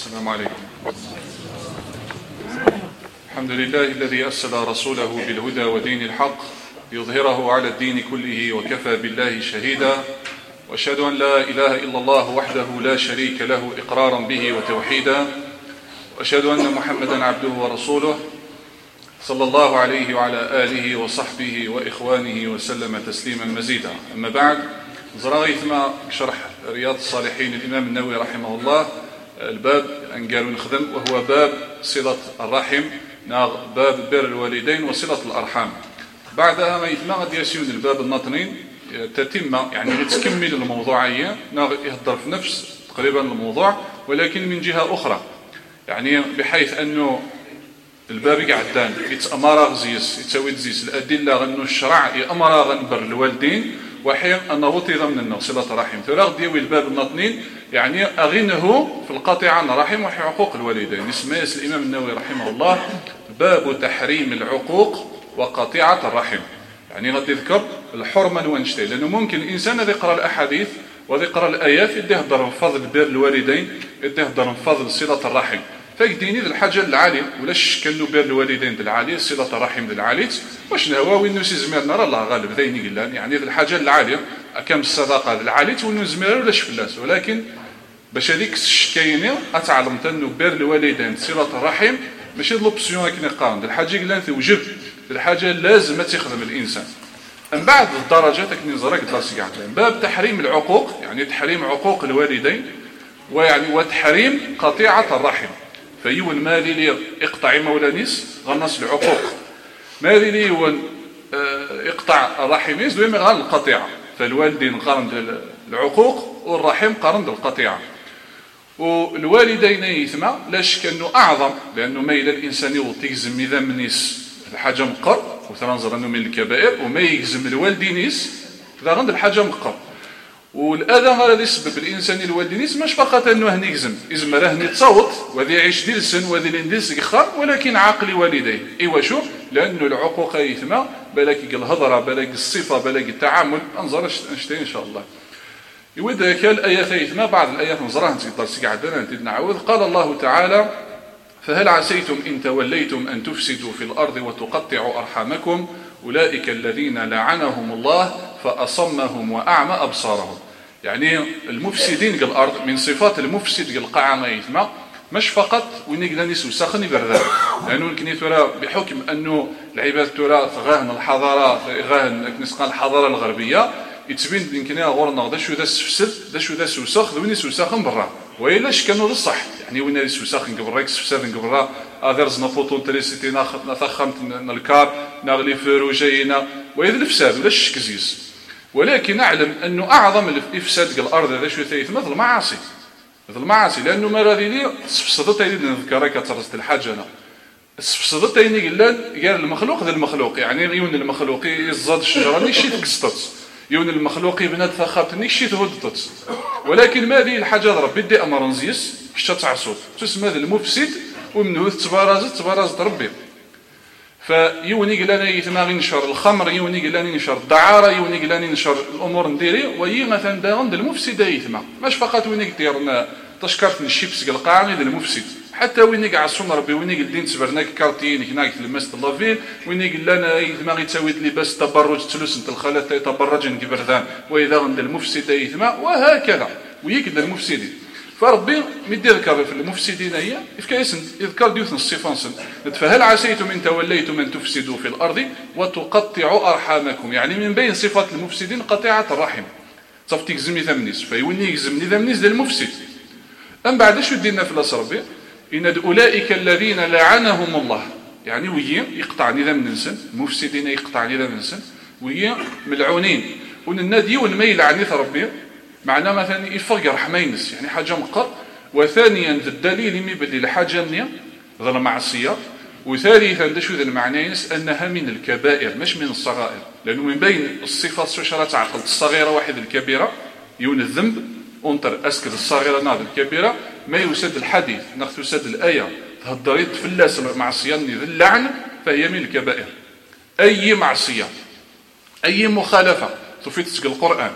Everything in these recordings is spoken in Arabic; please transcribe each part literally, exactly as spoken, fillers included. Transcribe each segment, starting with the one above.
السلام عليكم. الحمد لله الذي أرسل رسوله بالهدى ودين الحق ليظهره على الدين كله وكفى بالله شهيدا، وأشهد أن لا إله إلا الله وحده لا شريك له إقرارا به وتوحيدا، وأشهد أن محمدا عبده ورسوله صلى الله عليه وعلى آله وصحبه وإخوانه وسلم تسليما مزيدا. أما بعد، زراغيث ما شرح رياض الصالحين الإمام النووي رحمه الله الباب أن قالوا نخدم، وهو باب صلة الرحم، ناغ باب بر الوالدين وصلة الأرحام. بعدها ما يتما غادي يسيون الباب الناطنين تتم، يعني تكمل الموضوعية، ناغ يهضر في نفس تقريبا الموضوع ولكن من جهة أخرى، يعني بحيث أنه الباب قعدان يتأمر غزيس يتسوي تزيس الأدلة غنو الشرع يأمر غنبر الوالدين وحين أن وطيض من النو صلة الرحم. تراغ ديوي الباب الناطنين يعني أغنه في القطع عن الرحم وحي عقوق الوالدين. اسمه الإمام النووي رحمه الله باب تحريم العقوق وقطيعة الرحم. يعني غادي يذكر الحرمة وانشتي، لأنه ممكن الإنسان هذا يقرأ الأحاديث وهذا يقرأ الآيات يديه يهضر من فضل بر الوالدين، يديه يهضر من فضل صلة الرحم، فيديني ذا الحاجة العالية ولا الشكل بر الوالدين العالية، صلة الرحم العالية، واش نهوا وين نسي زميرنا راه الله غالب ذيني قلان، يعني ذا الحاجة العالية كم الصدقة العالية وين زمير ولا شفلاس، ولكن باش هذيك الشكايني اتعلمت انه بر الوالدين صلة الرحم ماشي لوبسيون كي نقارن، الحاجة قلان توجب، الحاجة لازم تخدم الإنسان. من بعد الدرجات كني نزرك درس كاع باب تحريم العقوق، يعني تحريم عقوق الوالدين، ويعني وتحريم قطيعة الرحم. فيو المالي لي اقطع مولانيس غنص العقوق، مالي لي هو اقطع الرحم يزوي غير القطيعة، فالوالدين قارن العقوق والرحم قارن القطيعة. والوالدين يثما لا شك انه اعظم، لانه ما الى الانسان يغزم اذا منيس الحاجه مقر وتنظر انه من الكبائر، وما يجزم الوالدينيس اذا غند الحاجه مقر. والاذى هذا يسبب الانسان الوالدينيس مش فقط انه هني يجزم يزم راه هني تصوت وذي يعيش ديال السن وذي لنديس يخر، ولكن عاقل والديه. ايوا شو؟ لانه العقوق يثما بالك الهضره بالك الصفه بالك التعامل، انظر نشتي ان شاء الله. يود الآيات يثما بعض الآيات نزراها نتقدر سقعدنا نتنعوذ. قال الله تعالى: فهل عسيتم إن توليتم أن تفسدوا في الأرض وتقطعوا أرحامكم أولئك الذين لعنهم الله فأصمهم وأعمى أبصارهم. يعني المفسدين في الأرض من صفات المفسد في القاعة يثما مش فقط وين يقدر يسوسخن يبردان، لأنه يمكن ترى بحكم أنه العباد ترى غاهن الحضارة غاهن نسقى الحضارة الغربية يتبين يمكن يا غورنا دا شو ذا السفسد دا شو ذا السوسخ وين يسوسخن برا، وإلا اش كانوا الصح يعني وين يسوسخن قبل راك سفسد قبل ادرز نفوتون تريسيتي ناخذ نثخمت الكار نغلي فروجينا وإذا الفساد ولا الشكزيس. ولكن أعلم أنه أعظم الإفساد في الأرض هذا شو ثيث مثل المعاصي، مثل المعاصي، لأنه ما راضي لي سفسدت اللي نذكرها كترست الحاجة أنا سفسدت اللي قال قال المخلوق ذا المخلوق، يعني يون المخلوق يزاد الشجرة نيشي تقسطت، يون المخلوق بنات فخابت نيشي تهدطت، ولكن ما هذه الحاجة ربي دي أمر نزيس كشتا تعصوت تسمى هذا المفسد ومنه تبارزت تبارزت ربي. فيوني قلاني يثما ينشر الخمر، يوني قلاني ينشر الدعارة، يوني قلاني ينشر الأمور نديري، وهي مثلا داغن المفسدة يثما ماش فقط ويني ديرنا تشكرت الشيبس القاعي المفسد، حتى ويني قاع الصون ربي ويني قلدين تبرناك كارتين هناك لمست اللافيل، ويني قلنا يثما يتساوي لباس تبرج تلوس انت الخالات تبرج كبردان، واذا غند المفسدة يثما وهكذا ويكد المفسدين. فربي مدي ذكر في المفسدين هي كيس يذكر ديوثن الصفان سن فهل عسيتم ان توليتم ان تفسدوا في الارض وتقطعوا ارحامكم، يعني من بين صفات المفسدين قطيعه الرحم. صافي تجزمني ثمنيس فيوني يجزمني ثمنيس ديال المفسد. ام بعد شو دينا في الاصل ربي ان اولئك الذين لعنهم الله، يعني وهي يقطع نظام الانسان المفسدين يقطع نظام الانسان وهي ملعونين وننادي ونما يلعني ربي معناه مثلا يفرق رحمينس يعني حاجه مقر. وثانيا الدليل يبدل الحاجه نيه ذا المعصيه. وثالثا دا شو ذا المعنينس انها من الكبائر مش من الصغائر، لانه من بين الصفات شو تعقل الصغيره واحد الكبيره يون الذنب انطر اسكت الصغيره ناض الكبيره ما يسد الحديث ناخذ يسد الايه تهضري تفلاس المعصيه ذا اللعن فهي من الكبائر. اي معصيه اي مخالفه تفيت القران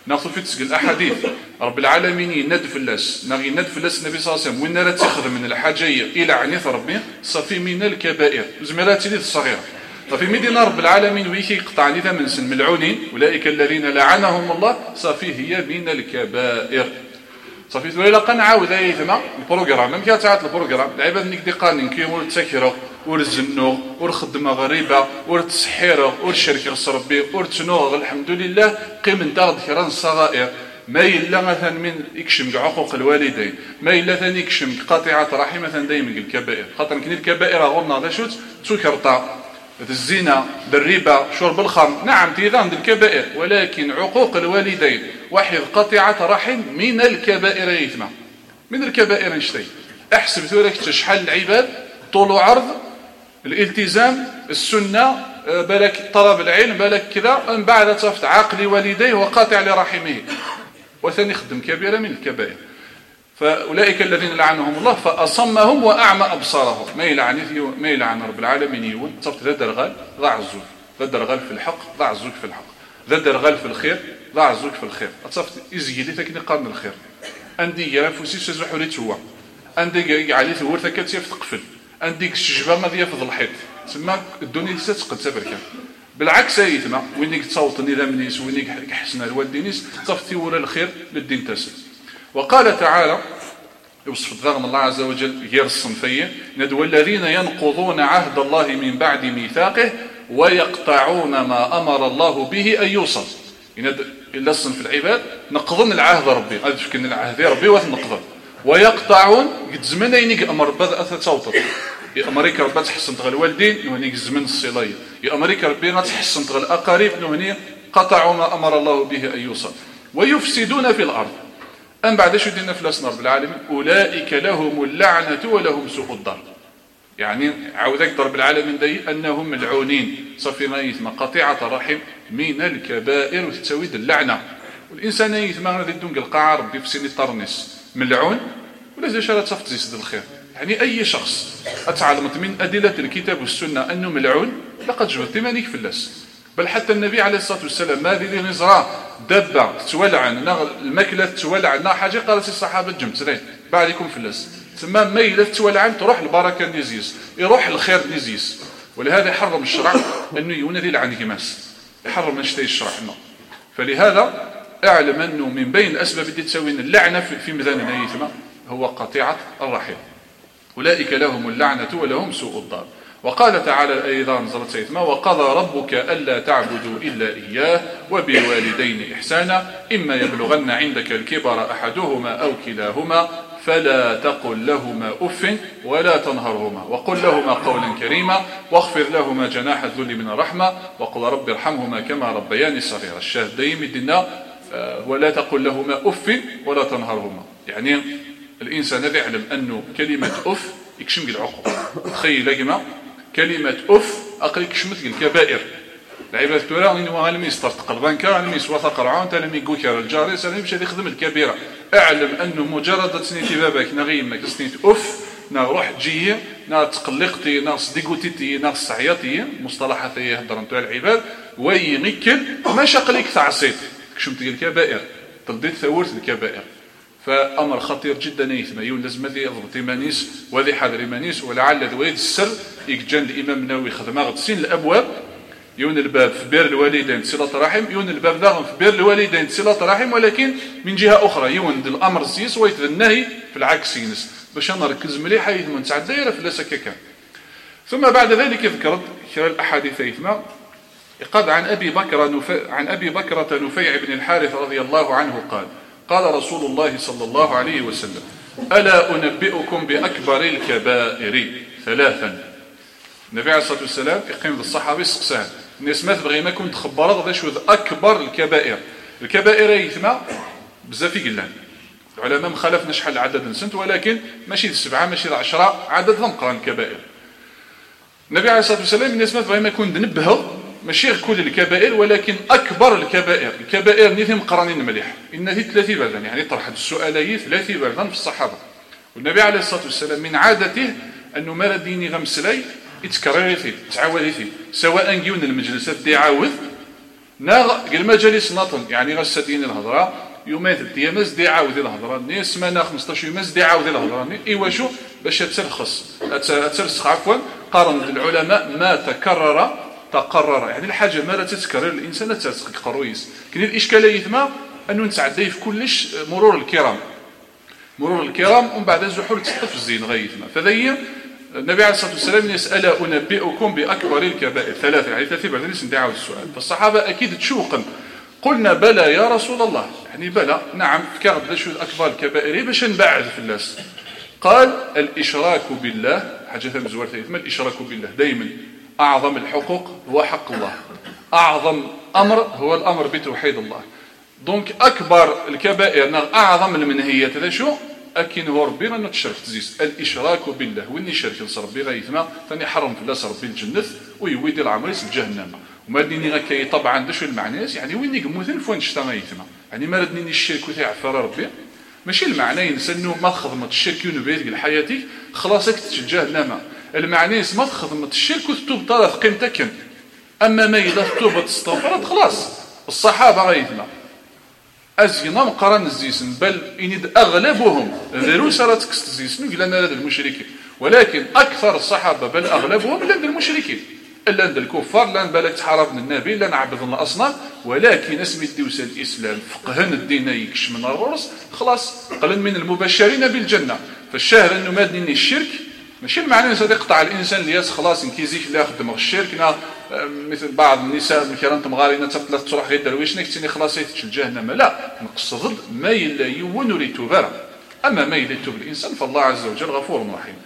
ناخذ في تسقل الاحاديث رب العالمين يند فلاس ناغي يند فلاس النبي صلى الله عليه وسلم وين راه تاخذ من الحاجه الى عنيف ربي صافي من الكبائر زميلاتي لي الصغيره صافي مدينه رب العالمين ويكي يقطع لي من سن ملعونين اولئك الذين لعنهم الله صافي هي من الكبائر صافي ولا قنعاود اي ثما البروغرام ملي كتعاط البروغرام العباد نيك دي قانين كيمول تسكروا ورزنو ورخدمه غريبه ورتسحيرو ورشركه ربي ورتنوغ الحمد لله قيم دار ذكران الصغائر ما إلا مثلا من يكشم عقوق الوالدين ما إلا ثاني يكشم قاطعة رحم مثلا دائما الكبائر خاطر كاين الكبائر غورنا ذا شوت سكرطه الزنا الربا شرب الخمر نعم تيذان الكبائر ولكن عقوق الوالدين واحد قطيعة رحم من الكبائر يثمى من الكبائر نشتي احسب ثورك شحال العباد طول عرض الالتزام السنة بالك طلب العلم بالك كذا من بعد صفت عاقل والديه وقاطع لرحمه وثاني خدم كبيرة من الكبائر فأولئك الذين لعنهم الله فأصمهم وأعمى أبصارهم ما يلعن ما يلعن رب العالمين يون صفت ذا درغال ضاع الزوج ذا درغال في الحق ضاع الزوج في الحق ذا درغال في الخير ضاع الزوج في الخير صفت إزيلي تكني قارن الخير عندي يا فوسي سزح ولي توا عندي علي ثور ثكات تقفل عندك الشجبه ما يفض الحيط تسمى الدنيا تتقد تبركه بالعكس اي ثما وينك تصوت النظام نيس وينك حسن الوالدين نيس تصفتي ولا الخير للدين تسل وقال تعالى يوصف ذغم الله عز وجل غير الصنفيه ندوى الذين ينقضون عهد الله من بعد ميثاقه ويقطعون ما امر الله به ان يوصل الا الصنف العباد نقضون العهد ربي هذا شكل العهد ربي وتنقض ويقطعون قد زمنين امر بدا تصوت يا امريكا ربي تحسن تغ الوالدين نهنيك الزمن الصليه يا امريكا ربي تحسن تغ الاقارب نهني قطعوا ما امر الله به ان يوصل ويفسدون في الارض ام بعد شو دينا فلاسنا رب العالمين اولئك لهم اللعنه ولهم سوء الدار يعني عاودك ضرب العالمين دي انهم ملعونين صافي ما يثم قطيعه الرحم من الكبائر وتسويد اللعنه والانسان يثم غادي دونك القاع ربي في سن الطرنس ملعون ولا زي شرط صفت زيد الخير يعني اي شخص اتعلمت من ادله الكتاب والسنه انه ملعون لقد جبرت مانيك فلاس بل حتى النبي عليه الصلاه والسلام ما ذي نزرا دبه تولع الماكله تولع حاجه قالت الصحابه جمت بعدكم فلاس تسمى ميله تولع تروح البركه نيزيس يروح الخير نيزيس ولهذا حرم الشرع انه ينادي لعن كماس يحرم نشتي الشرع هنا فلهذا اعلم انه من بين الاسباب اللي تسوي اللعنه في ميزان نيثما هو قطيعه الرحم اولئك لهم اللعنه ولهم سوء الدار وقال تعالى ايضا نزلت سيثما وقضى ربك الا تعبدوا الا اياه وبالوالدين احسانا اما يبلغن عندك الكبر احدهما او كلاهما فلا تقل لهما اف ولا تنهرهما وقل لهما قولا كريما واخفض لهما جناح الذل من الرحمه وقل رب ارحمهما كما ربياني صغيرا الشاهد دايم يدنا ولا تقل لهما اف ولا تنهرهما يعني الانسان هذا يعلم انه كلمه اف يكشم العقوق تخيل كما كلمه اف اقل يكشمت الكبائر العباد تورا انه غالم يستر قلبان كان يسوى قرعان تاع لم يقول كار الجاري سالم مشى يخدم الكبيره اعلم انه مجرد تسنيتي بابك نغيمك سنيت اف نا روح تجي نا تقلقتي نا صديقتي نا صعياتي مصطلحات يهضر نتاع العباد ويمكن ما شقلك تعصيت كشمت الكبائر ترديت ثورت الكبائر فامر خطير جدا يثم يون لازم ذي يضبط مانيس وذي حذر مانيس ولعل ذويد السر يجن الامام النووي خدمه غتسين الابواب يون الباب في بير الوالدين صله رحم يون الباب ذا في بير الوالدين صله رحم ولكن من جهه اخرى يون الامر السيس ويت النهي في العكس ينس باش نركز مليح يثم تاع الدائره في لاسكاكا ثم بعد ذلك ذكرت خلال الاحاديث يثم قد عن ابي بكر نفي... عن ابي بكرة نفيع بن الحارث رضي الله عنه قال قال رسول الله صلى الله عليه وسلم الا انبئكم باكبر الكبائر ثلاثا النبي عليه الصلاه والسلام يقيم بالصحابه سقسان الناس ما تبغي ما كنت تخبروا شو اكبر الكبائر الكبائر يثما بزاف يقلان العلماء ما خالفنا شحال عدد نسنت ولكن ماشي سبعه ماشي عشرة عدد ذنقران الكبائر النبي عليه الصلاه والسلام الناس ما تبغي ما يكون نبهوا ماشي كل الكبائر ولكن اكبر الكبائر الكبائر نيثم قرانين مليح ان ذي ثلاثي بردان يعني طرحت السؤالي ثلاثي بردان في الصحابه والنبي عليه الصلاه والسلام من عادته انه ما ديني غمسلي يتكرر يثيب تعاود يثيب سواء جيون المجلسات دي عاود ناغ قل مجالس نطن يعني غسدين الهضره يومين ثلاث ايام زدي عاود الهضره ني سمانه خمسطاش يوم زدي عاود الهضره ايوا شو باش ترخص ترسخ عفوا قارن العلماء ما تكرر تقرر يعني الحاجه ما لا تتكرر الانسان تتسقط قرويس كاين الاشكاليه ثما انه نتعدى في كلش مرور الكرام مرور الكرام ومن بعد زحول تسقف الزين غيثنا فذي النبي عليه الصلاه والسلام يسال انبئكم باكبر الكبائر ثلاثه يعني ثلاثه بعد ندعوا السؤال فالصحابه اكيد تشوقا قلنا بلى يا رسول الله يعني بلى نعم كاغد شو اكبر الكبائر باش نبعد في الناس قال الاشراك بالله حاجه مزوار ثالث الاشراك بالله دائما اعظم الحقوق هو حق الله اعظم امر هو الامر بتوحيد الله دونك اكبر الكبائر اعظم المنهيات هذا شو اكين هو ربي ما تشرك تزيس الاشراك بالله وين يشرك نص ربي غيثما ثاني حرم في الله ربي الجنه ويويد العمر في جهنم وما ديني غكاي طبعا داش المعنى يعني وين يقموثن فوين غيثما يعني ما ردني الشرك وتعفر ربي ماشي المعنى ينسنو ما خدمت الشرك ونبيت لحياتك خلاصك تجهنم المعنى ما خدمت الشرك وتتوب طرف قيمتك اما ما اذا توبه استغفرت خلاص الصحابه غيثما أزينا مقارن الزيسن بل إن أغلبهم ذرو سرتك الزيسن قلنا لنا المشركين ولكن أكثر الصحابة بل أغلبهم لنا المشركين إلا عند الكفار لان بالك تحاربنا النبي لان عبدنا الأصنام ولكن اسم الدوسة الإسلام فقهن الدين يكش من الرؤوس خلاص قلن من المبشرين بالجنة فالشاهد أنه ما ديني الشرك ماشي المعنى أن يقطع الإنسان لياس خلاص إن كيزيك لا يخدم الشرك مثل بعض النساء الكرام تمغارينا تبطلت تروح غير درويش نكتني خلاص يتشل جهنم لا نقصد ما يلا يون ريتوبرا أما ما يلا يتوب الإنسان فالله عز وجل غفور رحيم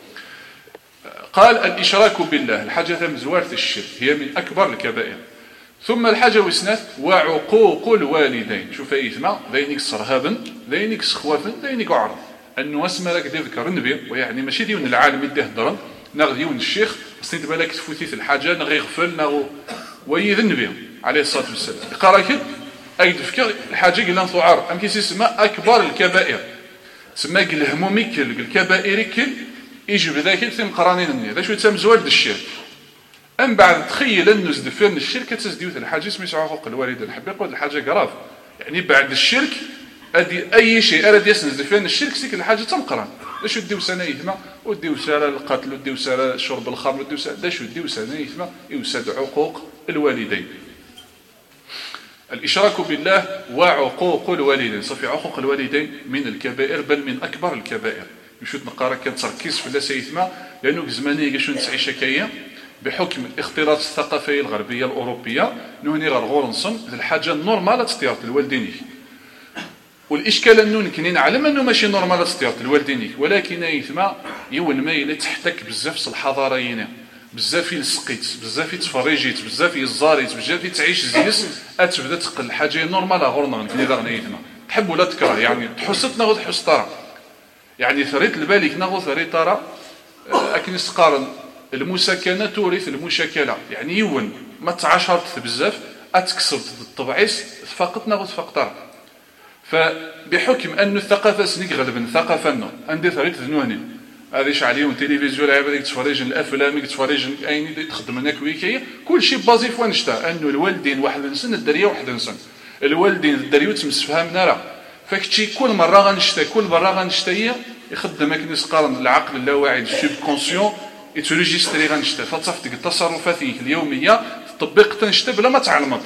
قال الإشراك بالله الحاجة مزوارة الشرك هي من أكبر الكبائر ثم الحاجة وسنات وعقوق الوالدين شوف أي ثم ذينك صرهابا ذينك سخوافا ذينك عرض أنه اسمه لك دير ذكر النبي ويعني ماشي ديون العالم يديه الدرن ناغ ديون الشيخ سنيت بالك تفوتيت الحاجة ناغ يغفل ناغ ويذ النبي عليه الصلاة والسلام يقرأ كده أي تفكر الحاجة قلنا ثعار أم كيسي سما أكبر الكبائر سما قل همومي كل الكبائر كل يجب ذاك ثم قرانين النية ذا شو يتسمى زوال الشرك أم بعد تخيل أنه زدفين الشركة تزديوث الحاجة اسمه حقوق الوالدين نحب يقول الحاجة قراف يعني بعد الشرك أدي أي شيء أرد يسند زدفين الشرك سيك الحاجة تنقران ذا شو الديو سنة يثمى والديو سنة القتل والديو سنة شرب الخمر والديو سنة ذا شو الديو سنة يثمى يوسد عقوق الوالدين الإشراك بالله وعقوق الوالدين صفي عقوق الوالدين من الكبائر بل من أكبر الكبائر يشوت نقارا كان تركيز في الله سيثما لأنه زمانية شو نسعي شكاية بحكم الاختلاط الثقافية الغربية الأوروبية نهني غير غورنصن الحاجة نورمال تستيارة الوالدينيك والإشكال أنه نكنين نعلم أنه ماشي نورمال تستيارة الوالدينيك ولكن يثما يول ما يلي تحتك بزاف الحضاريين بزاف يلسقيت بزاف يتفرجيت بزاف يزاريت بزاف تعيش زيس أتبدا تقل الحاجة نورمال غورنا نكني غير يثما تحب ولا تكره يعني تحسط ناخذ حس ترى يعني ثريت البالك ناخذ ثريت ترى أكن استقارن المساكنة تورث المشاكلة يعني يون ما تعاشرت بزاف أتكسب الطبعيس فقط ناخذ فقط فبحكم أن الثقافة سنيك غالبا الثقافة أنه عندي ثريت ذنوني هذا عليهم تلفزيون عبادك تفرج الأفلام تفرج أين تخدم لنا كويكية كل شيء بازي فوين شتا أنه الوالدين واحد نسن الدرية واحد نسن الوالدين الدرية تمسفها نرى فكتشي كل مرة غنشتا كل مرة غنشتا يخدمك نسقارن العقل اللاواعي السوب كونسيون يتريجستري غنشتا فتصفتك تصرفاتك اليومية تطبق تنشتا بلا ما تعلمت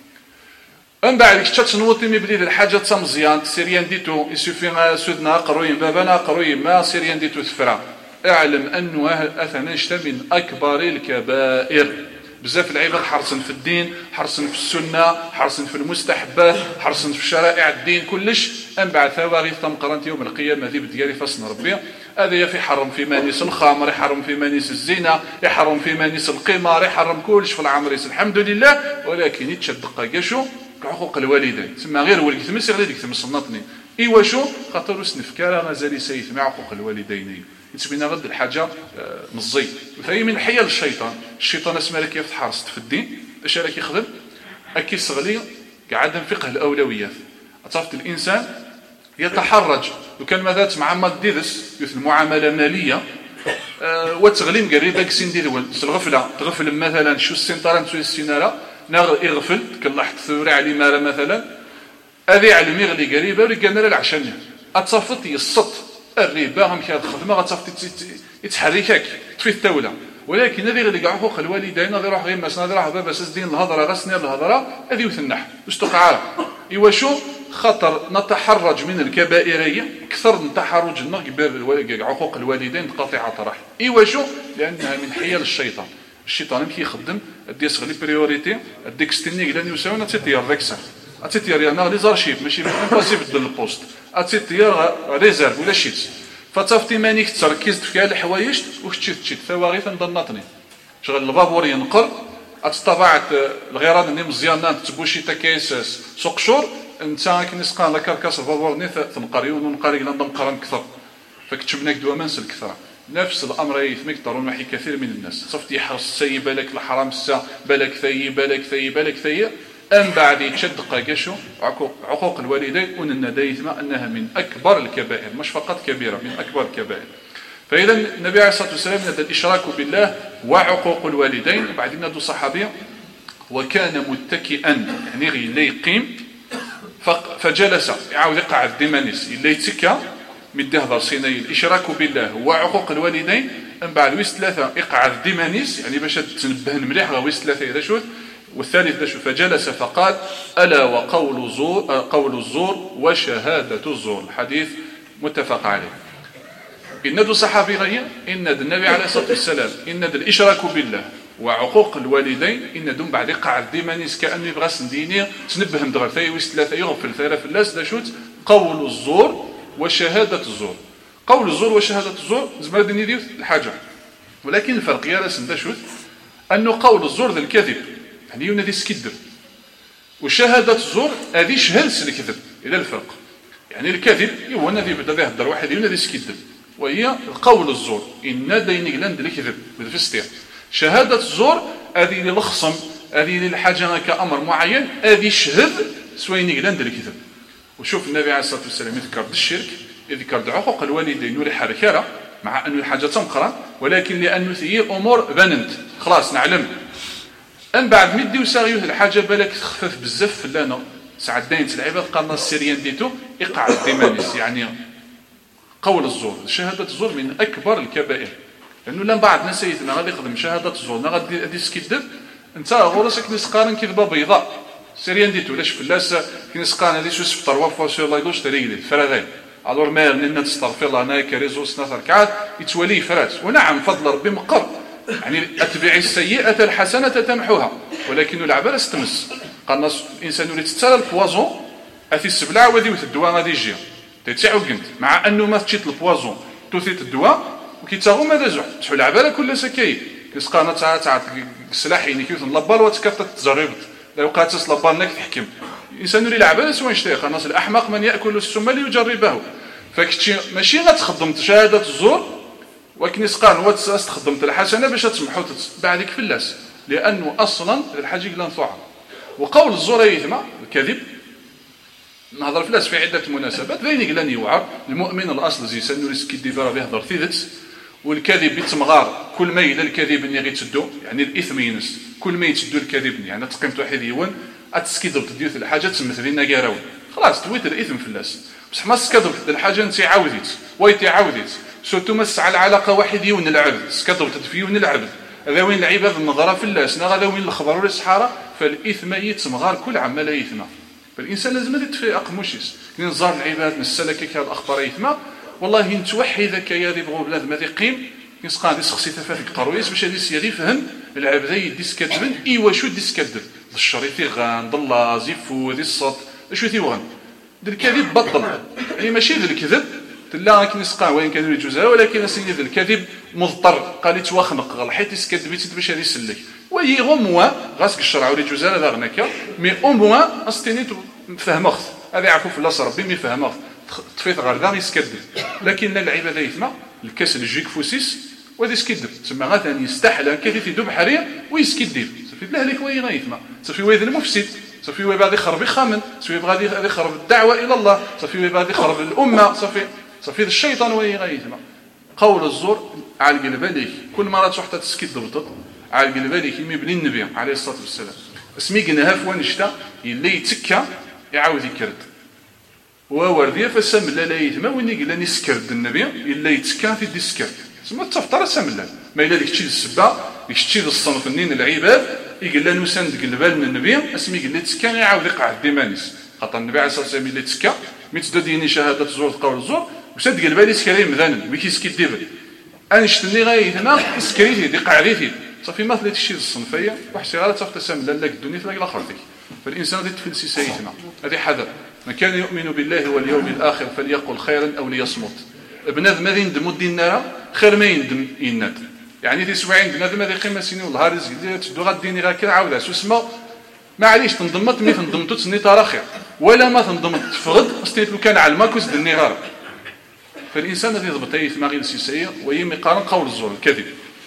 من بعد كتا تنوطي بلي الحاجة تمزيان سيريان ديتو يسوفي سودنا قروين بابنا قروين ما سيريان ديتو ثفرا اعلم أنه أثنى نشتا من أكبر الكبائر بزاف العباد حرصا في الدين حرصا في السنة حرصا في المستحبات حرصا في شرائع الدين كلش أن بعد ثواغي ثم قرنت يوم القيامة ذي بدياري فصن ربي هذا يفي حرم في مانيس الخمر يحرم في مانيس الزنا يحرم في مانيس القمار يحرم كلش في العمريس الحمد لله ولكن يتشدق قاشو حقوق الوالدين ثم غير ولد ثم سير ليك ثم صنطني ايوا شو خاطر سنفكار غزالي سيث مع حقوق الوالدين يتبينا غد الحاجه مزي فهي من حيل الشيطان الشيطان اسمه لك كيف تحرصت في الدين اش راك يخدم اكي صغلي قاعد فقه الاولويات عرفت الانسان يتحرج لو كان مثلا مع مال ديرس مثل المعامله ماليه أه وتغلي مقري داك السن ديال الغفله تغفل مثلا شو السنطره نسوي السناره نغ يغفل كلاحت ثوري على مارا مثلا هذه على ميغلي قريبه اللي قالنا العشانيه اتصفت يصط الربا هم كي الخدمه غتصفت يتحركك في الدوله ولكن هذه اللي كاع حقوق الوالدين هذا يروح غير مثلا هذا راح باب اساس دين الهضره غسني الهضره هذه وثنح باش تقع ايوا شو خطر نتحرج من الكبائريه اكثر من تحرج باب حقوق الوالدين قطيعه الرحم ايوا شو لانها من حيل الشيطان الشيطان كي يخدم دي صغلي بريوريتي ديك ستنيك لاني يساوي تيتير ديكسا اتيتير انا لي زارشيف ماشي امباسيف ديال البوست اتيتير ريزيرف ولا شيت فتصافتي مانيك تركزت في كاع الحوايج وشتي تشي ثواغي تنضنطني شغل البابور ينقر اتطبعت الغيران اللي مزيان تبوشي تا كيساس سوق شور انت كنسقى لا كاركاس البابور ني تنقريون ونقري لا نقرا كثر فكتشبناك دوا منسل كثر نفس الامر يثمك ترون معي كثير من الناس صفتي يحرص سي بالك الحرام السا بالك ثي بالك ثي بالك ثي أم بعد يتشد قاقشو عقوق الوالدين وننديثما أنها من أكبر الكبائر مش فقط كبيرة من أكبر الكبائر فإذا النبي عليه الصلاة والسلام ندى الإشراك بالله وعقوق الوالدين وبعدين ندى صحابي وكان متكئا يعني غير يقيم فجلس يعاود يقع الدمانيس اللي يتكى من دهضر صيني الإشراك بالله وعقوق الوالدين أم بعد ويس ثلاثة يقع الدمانيس يعني باش تنبه مليح ويس ثلاثة إذا شوت والثالث فجلس فقال ألا وقول الزور قول الزور وشهادة الزور الحديث متفق عليه إن دو صحابي غير إن النبي عليه الصلاة والسلام إن الإشراك بالله وعقوق الوالدين إن دون بعد يقع الديمانيس كأنه يبغى سنديني تنبهم دغر ثاي ويس ثلاثة يغفل ثلاثة الناس داشوت قول الزور وشهادة الزور قول الزور وشهادة الزور زمان دني ديو الحاجة ولكن الفرق يا راس داشوت أنه قول الزور ذا الكذب يعني يونادي سكذب وشهادة الزور هذه شهادة الكذب إلى الفرق يعني الكذب هو الذي بدا يهضر واحد يونادي سكذب وهي قول الزور إن دينك لند الكذب بالفستير شهادة الزور هذه للخصم هذه للحاجة كأمر معين هذه شهد سوينك لند الكذب وشوف النبي عليه الصلاة والسلام يذكر الشرك يذكر عقوق الوالدين يوري حركة مع أن الحاجة تمقرا ولكن لأنه هي أمور بننت خلاص نعلم أن بعد مدي وساغيوه الحاجة بالك تخفف بزاف لنا ساعات داين العباد قالنا السيريان ديتو إقع الديمانيس يعني قول الزور شهادة الزور من أكبر الكبائر لأنه لان بعض ناس سيدنا غادي يخدم شهادة الزور غادي غادي يسكذب أنت غورسك نسقارن كذبة بيضاء سيريان ديتو لاش فلاس كنسقارن هذه شو سفتر وفا سور الله يدوش تريقلي فرادين الور مال لنا تستغفر الله انا كريزو سنة ركعات يتولي فرات ونعم فضل ربي مقر يعني أتبع السيئة الحسنة تمحوها ولكن العبارة استمس قالنا الإنسان يريد تتسالى البوازون أثي السبلع وذي الدواء غادي يجي تتسعو قنت مع أنه ما تشيت البوازون توثيت الدواء وكيتاغو ماذا زوح تحو العبارة كلها سكاي كيسقانا تاع تاع السلاحين كيوث لبال وتكفت تزربت لا يبقى تسلبال لك تحكم الإنسان يريد العبارة سوى يشتهي قالنا الأحمق من يأكل السم ليجربه فكتشي ماشي غتخدم شهادة الزور ولكن يسقان هو تستخدمت الحسنه باش تسمحوا بعدك في اللاس لانه اصلا الحاجه لا نفعها وقول الزور يثما الكذب نهضر في اللاس في عده مناسبات بين لن يوعر المؤمن الاصل زي سنوريس كيدي راه يهضر ثيث والكذب يتمغار كل ما الى الكذب اللي غيتسدو يعني الاثم ينس كل ما يتسدو الكذب يعني تقيمت واحد يوان اتسكيدر تدير الحاجه تمثل لنا كاراو خلاص تويت الاثم في اللاس بصح ما سكدر الحاجه انت عاوديت ويتي عاوديت سورتو مس على العلاقه واحد يون العبد سكضرت فيون العبد هذا وين العباد النظره في الناس هذا وين الخضر والصحراء فالاثم يتمغار كل عمل يثم فالانسان لازم يتفائق مشيس نزار العباد نسلك هذه الاخبار يثم والله نتوحي ذاك يا ذي بغوا بلاد ما ذي يسقى دي شخصي تفاتك قرويس باش هذه السيادي فهم العبد يديس كذبن ايوا شو ديس كذب الشريط غان ضلا زيفو ذي الصوت شو تيوغن الكذب بطل يعني ماشي ذا الكذب لا كنسقى وين كانوا يجوزها ولكن سيد الكذب مضطر قال يتوخنق غلحيت يسكذبيت باش هذه يسلك وي غموا غاسك الشرع ولي جوزها لا غناك مي او موا استنيت فهمخ هذا يعرفوا في الله ربي مي فهمخ طفيت غير ذا يسكذب لكن العباده يثما الكاس الجيك فوسيس وهذا يسكذب تسمى غاثاني يستحلى كيف يدوب حرير ويسكذب صافي بلا هليك وين غيثما صافي وين المفسد صافي وين بعد يخرب يخامن صافي بغادي يخرب الدعوه الى الله صافي وين بعد يخرب الامه صافي صافي الشيطان وهي غيثما قول الزور على قلب بالك كل مرة تروح تسكت ضبطت على قلب بالك يمي بني النبي عليه الصلاة والسلام اسمي قناها فوانشتا يلي يتكا يعاود يكرد وورديه فسملا لا يتما وين قال لي سكرد النبي الا يتكا في دي سكر تسمى التفطر سملا ما الا ديك الشيء السبه ديك الشيء الصنف النين العباد يقول لنا نسند قلبال من النبي اسمي قال لي تكا يعاود يقعد ديمانيس خاطر النبي عليه الصلاه والسلام اللي تكا متدد ديني شهاده الزور قول الزور وسد قلبالي سكري مذان ويكيسكي ديفل انشتني غايتنا سكريتي دي قعريتي صافي ما ثلاث الشيء الصنفيه واحد الشيء تاخذ تسمى لك الدنيا تلاقي الاخرتك فالانسان غادي تفلسي سيدنا هذه حذر من كان يؤمن بالله واليوم الاخر فليقل خيرا او ليصمت بنادم هذا يندم الدين نارا خير ما يندم يناد يعني دي سبعين بنادم هذا قيمه سنين والله رزق تدو غاديني غا كي عاودها سوسما معليش تنضمت مي تنضمتو تسني ترى خير ولا ما تنضمت تفقد استيت لو كان على الماكوس دني غار فالانسان الذي يضبط اي ثماغي السياسيه وهي مقارن قول الزور الكذب.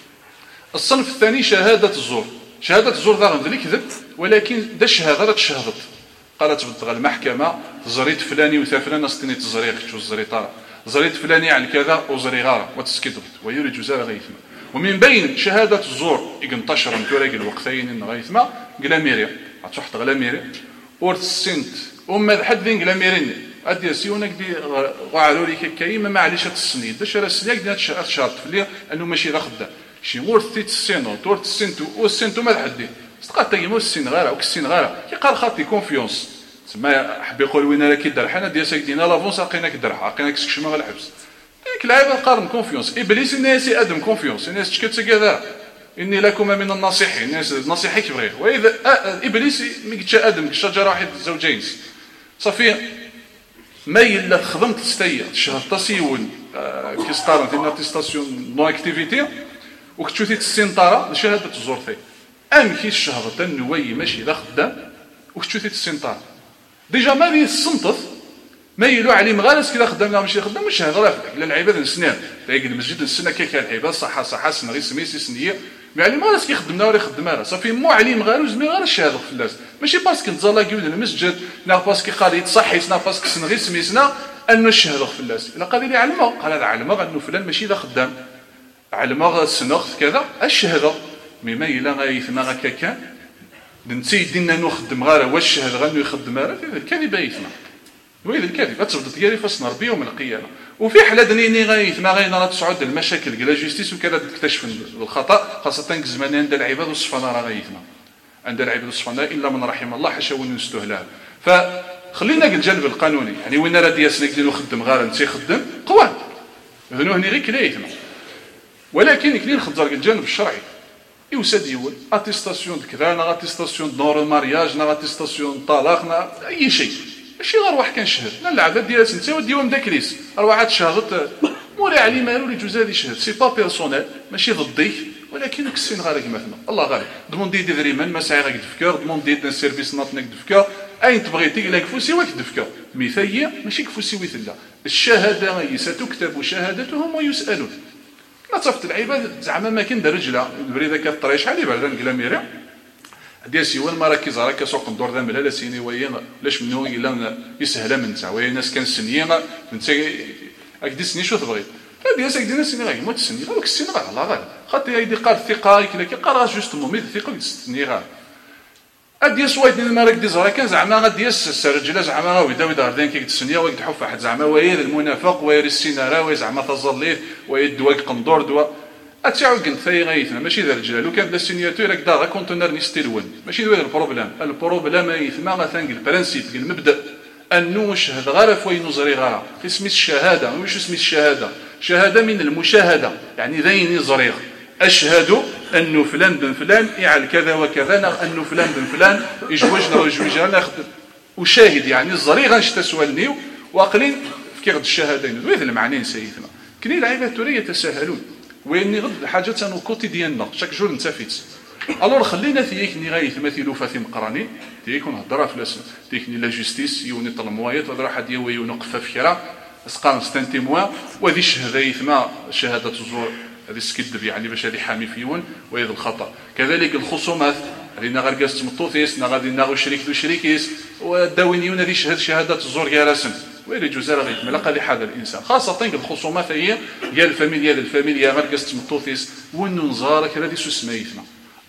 الصنف الثاني شهاده الزور. شهاده الزور ذا غندير كذب ولكن دا الشهاده تشهدت قالت بالضغ المحكمه زريت فلاني وثا فلان استنيت الزريق شو الزريطه زريت فلاني على كذا وزري غاره وتسكت ويري جزاء غيثما. ومن بين شهاده الزور ينتشر نتوراق الوقتين ان غيثما غلاميريا تحت غلاميريا ورث السنت وما حد ذين غلاميرين ادي سيونك دي وعلوا لي كايما معليش تسني داش راه السلاك ديال شرط فلي انه ماشي ذا خدا شي ورث السنو ورث السنت والسنت ما حد تلقى تايمو السن غير او السن غير كيقال خاطي كونفيونس تما حب يقول وين راه كيدار حنا ديال ساك دينا لافونس لقينا كدرها لقينا كشمه غير الحبس ديك اللعيبه قارن كونفيونس ابليس الناس ادم كونفيونس الناس تشكت كذا اني لكم من الناصحين الناس الناصيحه كيبغي واذا ابليس ما قلتش ادم الشجره واحد زوجين صافي ما الا خدمت ستيا شهر تسيون كيستارن في ناتيستاسيون نو اكتيفيتي وكتشوفي السنطره لشهاده الزورتي ام كي الشهر تنوي ماشي ذا خدام وكتشوفي السنطره ديجا ما لي السنطف ما يلو عليه مغالس كذا خدام لا ماشي خدام مش هذا راه لا العباد السنان تلاقي المسجد السنه كي كان العباد صحه صحه سن غير سميسي سنيه مع علي مغالس كيخدمنا ولا يخدم راه صافي مو عليه مغالس مي غير الشهاده في الناس ماشي باسكو نتزلا كيولد المسجد لا باسكو قال يتصحي سنا باسكو سن غير سميسنا انه الشهاده في الناس الا قال لي علمه قال هذا علمه انه فلان ماشي ذا خدام علمه السنخ كذا الشهاده مي ما الا غايثنا هكا كان نتي دينا نخدم غير واش الشهاده غنو يخدم راه الكذبه يثنا ويل الكذب تبدا ديالي فاش نربي يوم القيامه وفي حاله دنيني غايث ما غاينا راه تصعد المشاكل كلا جيستيس وكذا تكتشف الخطا خاصه كزمان عند العباد والصفنا راه غايثنا عند العباد والصفنا الا من رحم الله حاشا ونستهلها فخلينا الجانب القانوني يعني وين راه ديالنا كدير نخدم غير انت خدم قوان هنو هني غير كلايتنا ولكن كلين نخدر الجانب الشرعي يوسد يول اتيستاسيون كذا نا اتيستاسيون دور مارياج نا اتيستاسيون طلاق نا اي شيء ماشي غير واحد كنشهد لا العدد ديالها انت وديهم داك ليس راه واحد شهدت مولي علي مالو لي جوز هذه شهد سي با بيرسونيل ماشي ضديك ولكن كسين غير كما مثلا الله غالب دوموندي دي دريمان ما ساعي غاك دفكر دوموندي دي سيرفيس ناطنك دفكر اين تبغيتي الا كفوسي واك دفكر مثاليه ماشي كفوسي ويثلا الشهاده هي ستكتب شهادتهم ويسالون لا تصفت العباد زعما ما كاين رجله البريده كطري شحال يبردان كلاميري ديال سيوان مراكز راه كسوق ندور ذا ملا سيني ويا لاش منو الا يسهل من تاع ويا ناس كان سنيه انت هكدي سني شو تبغي ديال ساك دينا سني غير موت سني غير السني غير الله غير خاطر يدي قال الثقه كلا كي قال جوستومون مي الثقه تسني غير ادي سوايت ما راك دي زرا كان زعما غادي الرجاله زعما غا ويدا ويدا ردان كي تسنيه ويك تحف واحد زعما ويا المنافق ويا السينارا ويا زعما تظليت ويا الدواء قندور دواء اتعاود قلت ثاي غايثنا ماشي ذا الرجال لو كان لا سينياتور راك دار كونتونر نيستيلون ماشي ذا البروبليم البروبليم يثما مثلا البرانسيب المبدا انه نشهد غير فوين نزري غير اسم الشهاده واش اسم الشهاده شهاده من المشاهده يعني ذين زريغ اشهد انه فلان بن فلان يعل كذا وكذا انه فلان بن فلان يجوجنا ويجوجنا ناخذ وشاهد يعني الزريغ نشتسولنيو واقلين في كيغد الشهادين ذوي المعنيين سيدنا كني العباد توري يتساهلون ويني غد حاجات انو كوتيديان شاك جور نتافيت الور خلينا ثيك ني غايث مثيلو فاثي مقراني تيك نهضر في الاسم تيك ني لا جوستيس يوني طلموايات وهذا حد يوي ونقف في كرا اسقان ستانتي موا وهذه الشهاده يثما شهاده الزور هذه السكذب يعني باش هذه حامي فيون وهذا الخطا كذلك الخصومات هذه غير قاست مطوثيس غادي ناغو شريك ذو شريكيس وداوينيون هذه شهاده شهاده الزور كاع رسم ويلي جوزا غير ملقى لهذا الانسان خاصه الخصومات هي ديال الفاميليا ديال الفاميليا غير قاست مطوثيس وننزار كذا دي سو سميتنا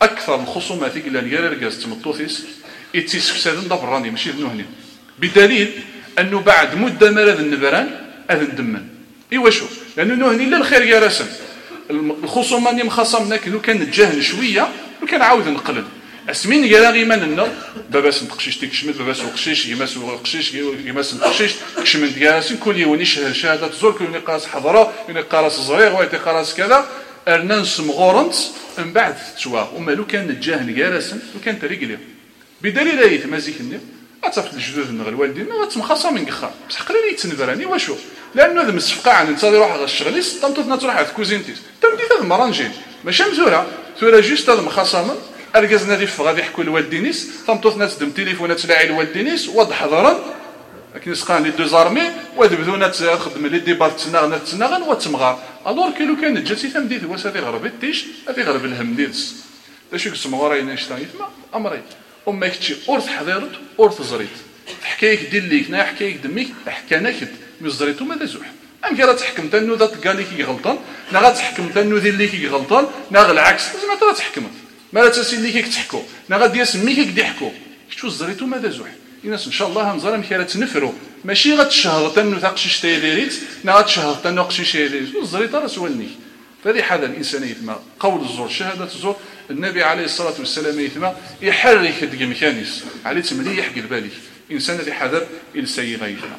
اكثر الخصومات اللي غير رجاز تمطوثيس اتسفسادن دبراني ماشي ذنوهني، بدليل انه بعد مده مرض النبران اذن دمن ايوا شو لانه نهني للخير يا رسم الخصومه اللي مخاصمنا كانوا كان نتجاهل شويه وكان عاود نقلل اسمين يا غي من باباس نتقشيش تكشمت باباس وقشيش يماس وقشيش يماس نتقشيش كشمن دياسين كل يوم يشهر شهاده زور كل قاص حضره من قاص صغير ويتي قاص كذا ارنا نسم غورنت من بعد تشوا ومالو كان نتجاهل يا رسم وكان تريقلي بدليل ايت مازيكني اتصفت الجدود من الوالدين وتمخاصه من قخا بصح قليل يتنبراني واشو لانه ذا مسفقه عن انت يروح على الشغليس طمطتنا تروح على كوزينتيس تمدي هذا مرانجين ماشي مزوره ثورا جوست هذا مخاصمه ارجزنا دي غادي يحكوا الوالدينيس طمطتنا تدم تليفونات تلاعي الوالدينيس وضح حضرا لكن سقان لي دو زارمي وذبذونا تخدم لي ديبارت تناغنا تناغن وتمغار الور كيلو كان جاتي تمديت واش هذه غربت تيش هذه غرب الهم ديالس تا شي قسم وراينا نشتايت ما امري امك تشي اورث حضرت اورث زريت حكايك ديال ليك نا حكايك دميك حكانا كد مزريتو ماذا زوح ام كي تحكمت انه ذات قال لك غلطان نا غتحكمت انه ذي ليك غلطان نا العكس لازم ترى تحكمت ما تسين ليك تحكوا نا غادي يسميك كدي يحكوا شتو زريتو ماذا زوح الناس ان شاء الله هنزرم كي تنفروا ماشي غتشهر انه تاقشيش تيديريت نا غتشهر انه قشيش تيديريت الزريت راه سولني فهذه حاجه الانسانيه يتما قول الزور شهاده الزور النبي عليه الصلاه والسلام يتما يحرك ديك ميكانيس عليه تمليح قلبالي انسان ذي حذر السيد يتما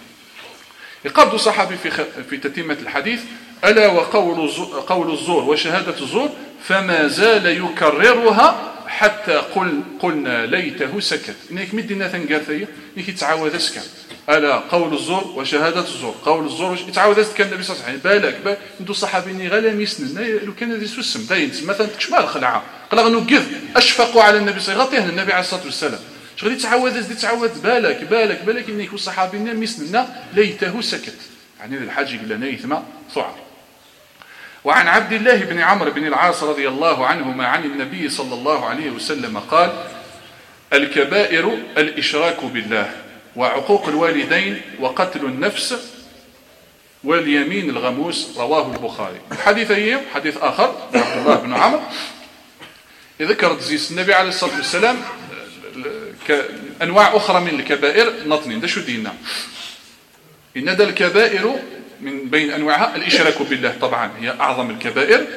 يقبض صحابي في خ... في تتمه الحديث الا وقول الزور قول الزور وشهاده الزور فما زال يكررها حتى قل قلنا ليته سكت انك مدينا ثنقاثيه نيك يتعاود سكت الا قول الزور وشهاده الزور قول الزور يتعاود كان النبي صلى الله عليه وسلم بالك با ندو صحابيني غلا ميسن لو كان هذه سوسم داين مثلا تكشمال الخلعه قال نوقف اشفقوا على النبي صلى الله عليه وسلم النبي عليه الصلاه والسلام شغل يتعاود زيد يتعاود بالك بالك بالك انك الصحابيين ميسننا ليته سكت يعني الحاج قال لنا يثما ثعر. وعن عبد الله بن عمرو بن العاص رضي الله عنهما عن النبي صلى الله عليه وسلم قال الكبائر الإشراك بالله وعقوق الوالدين وقتل النفس واليمين الغموس رواه البخاري. حديثين حديث آخر عبد الله بن عمرو ذكرت زيس النبي عليه الصلاة والسلام أنواع أخرى من الكبائر نطنين ده شو دينا إن ده الكبائر من بين أنواعها الإشراك بالله طبعا هي أعظم الكبائر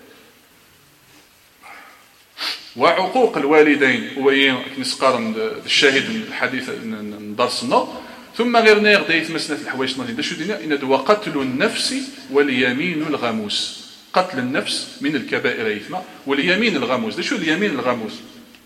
وعقوق الوالدين هو نسقارن الشاهد الحديث درسنا ثم غير نير دايت مسنة الحوايج نطنين ده شو دينا إن ده وقتل النفس واليمين الغموس قتل النفس من الكبائر يثمى واليمين الغموس ده شو اليمين الغموس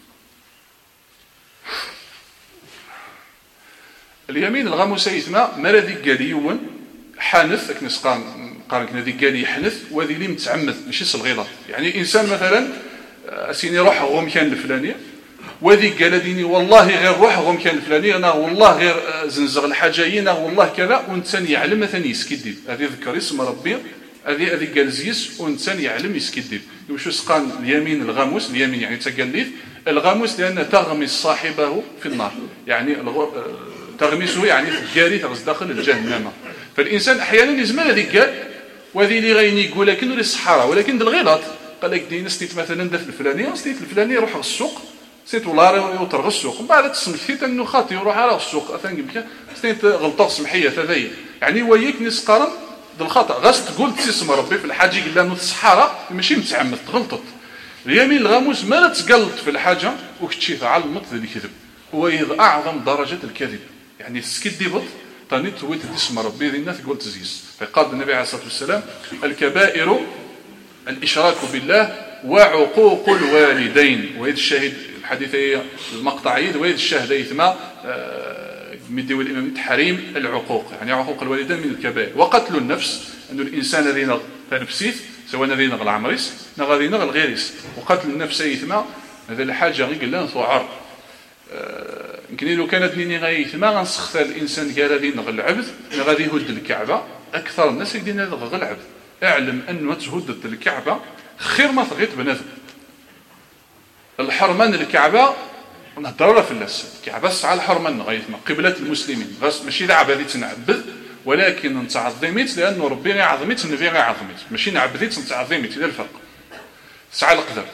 اليمين الغموس يثمى مرضي قاليون حانث لكن نسقان قارن كنا ذيك قالي يحنث وذي اللي متعمد ماشي صغيره يعني انسان مثلا اسيني روح غو مكان الفلاني وذي قال ديني والله غير روح غو مكان الفلاني انا والله غير زنزغ الحاجايين والله كذا وانسان يعلم مثلا يسكدي هذه ذكر اسم ربي هذه هذه قال زيس وانسان يعلم يسكدي وشو سقان اليمين الغموس اليمين يعني تقليد الغموس لان تغمس صاحبه في النار يعني تغمسه يعني الجاري تغز داخل الجهنم فالانسان احيانا يزمل هذيك قال وهذه اللي غيني يقول لكن ولي الصحراء ولكن الغلط قال لك دينا ستيت مثلا داف الفلانيه ستيت الفلانيه يروح للسوق ستيت ولا يوتر السوق من بعد تسمحيت انه خاطي يروح على السوق اثني ستيت غلطه سمحيه هذيا يعني وياك نسقرن بالخطا غاس تقول تسمى ربي في الحاجه قال له الصحراء ماشي متعمد غلطت اليمين الغموس ما تقلط في الحاجه وكتشي علمت ذي كذب هو اعظم درجه الكذب يعني سكدي بط تاني تويت اسم ربي ذي الناس قلت زيس فقال النبي عليه الصلاه والسلام الكبائر الاشراك بالله وعقوق الوالدين وهذا الشاهد الحديث المقطعي وهذا الشاهد يثما مدي الامام تحريم العقوق يعني عقوق الوالدين من الكبائر وقتل النفس انه الانسان الذي نفسيت سواء الذي نغل عمريس نغادي نغل غيريس وقتل النفس يثما هذا الحاجه غير قال ثعر يمكن لو كانت ليني غايث ما غنسخت الانسان قال غادي نغل العبد غادي يهد الكعبه اكثر الناس يدينا نغل العبد اعلم انه تهدد الكعبه خير ما تغيط بنادم الحرمان الكعبه نهضروا في الناس الكعبه على الحرمان غايث ما قبله المسلمين غاس ماشي لعبه اللي تنعبد ولكن نتعظميت لانه ربي غيعظميت النبي غيعظميت ماشي نعبديت نتعظميت الى الفرق سعى القدر